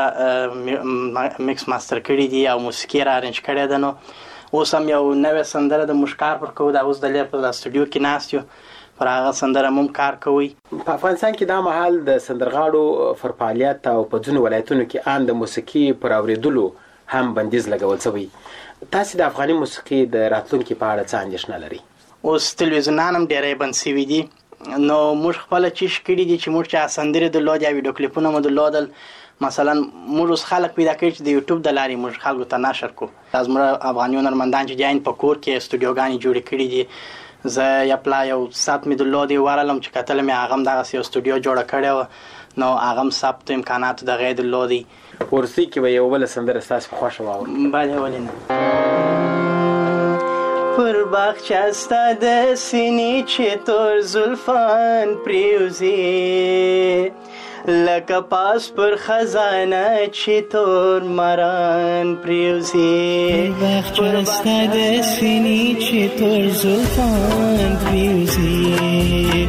میکس ماستر کړي دي او موسیقي را ارنج کړی ده نو اوس هم یو نوې سندره د مشکار پر کو دا اوس د لیر په استودیو کې ناست یو پر هغه سندره مم کار کوي. په افغانستان کې دا مهال د سندرغاړو پر فعالیت او په ځینو ولایتونو کې ان د موسیقي پر اوریدلو هم بندیز لګول شوی. تاسو د افغاني موسیقي د راتلونکي په اړه څه اندېښنه لري؟ اوس تلویزیونان هم ډېرې بند شوي دي، نو موږ خپله چیش کړي دي چې موږ چې سندرې درلودې یا ویډیو کلیپونه مو درلودل، مثلا موږ اوس خلک پیدا کړي چې د یوټیوب د لارې موږ خلکو ته نشر کړو. زموږ افغاني هنرمندان چې جاین په کور کې استودیوګانې جوړې کړي دي. زه یا پلا یو سات مې درلودې ورالم چې کتل مې هغه هم دغسې یو استودیو جوړه کړې وه، نو هغه هم ثبت امکاناتو دغه یې درلودې. ورسۍ کې به یو بله سندره ستاسو په خوښه واورو؟ بله، ولې نه. پر باغچه ستا د سینې چې تور زلفان پریوزي، لکه پاس پر خزانه چې تور ماران پریوزي. پر باغچه د سینې چې تور زلفان پریوزي،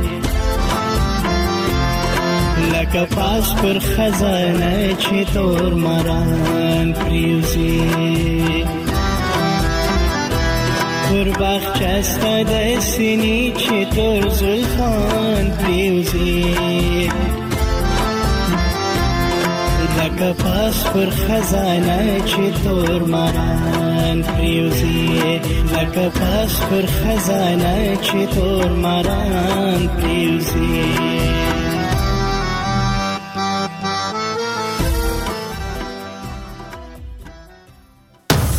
لکه پاس پر خزانه چې تور ماران پریوزي. پر باغچه ستا د سینې چې تور زلفان پریوزي، لکه پاس پر خزانه چې تور ماران پریوزي، لکه پاس پر خزانه چې تور ماران پریوزي.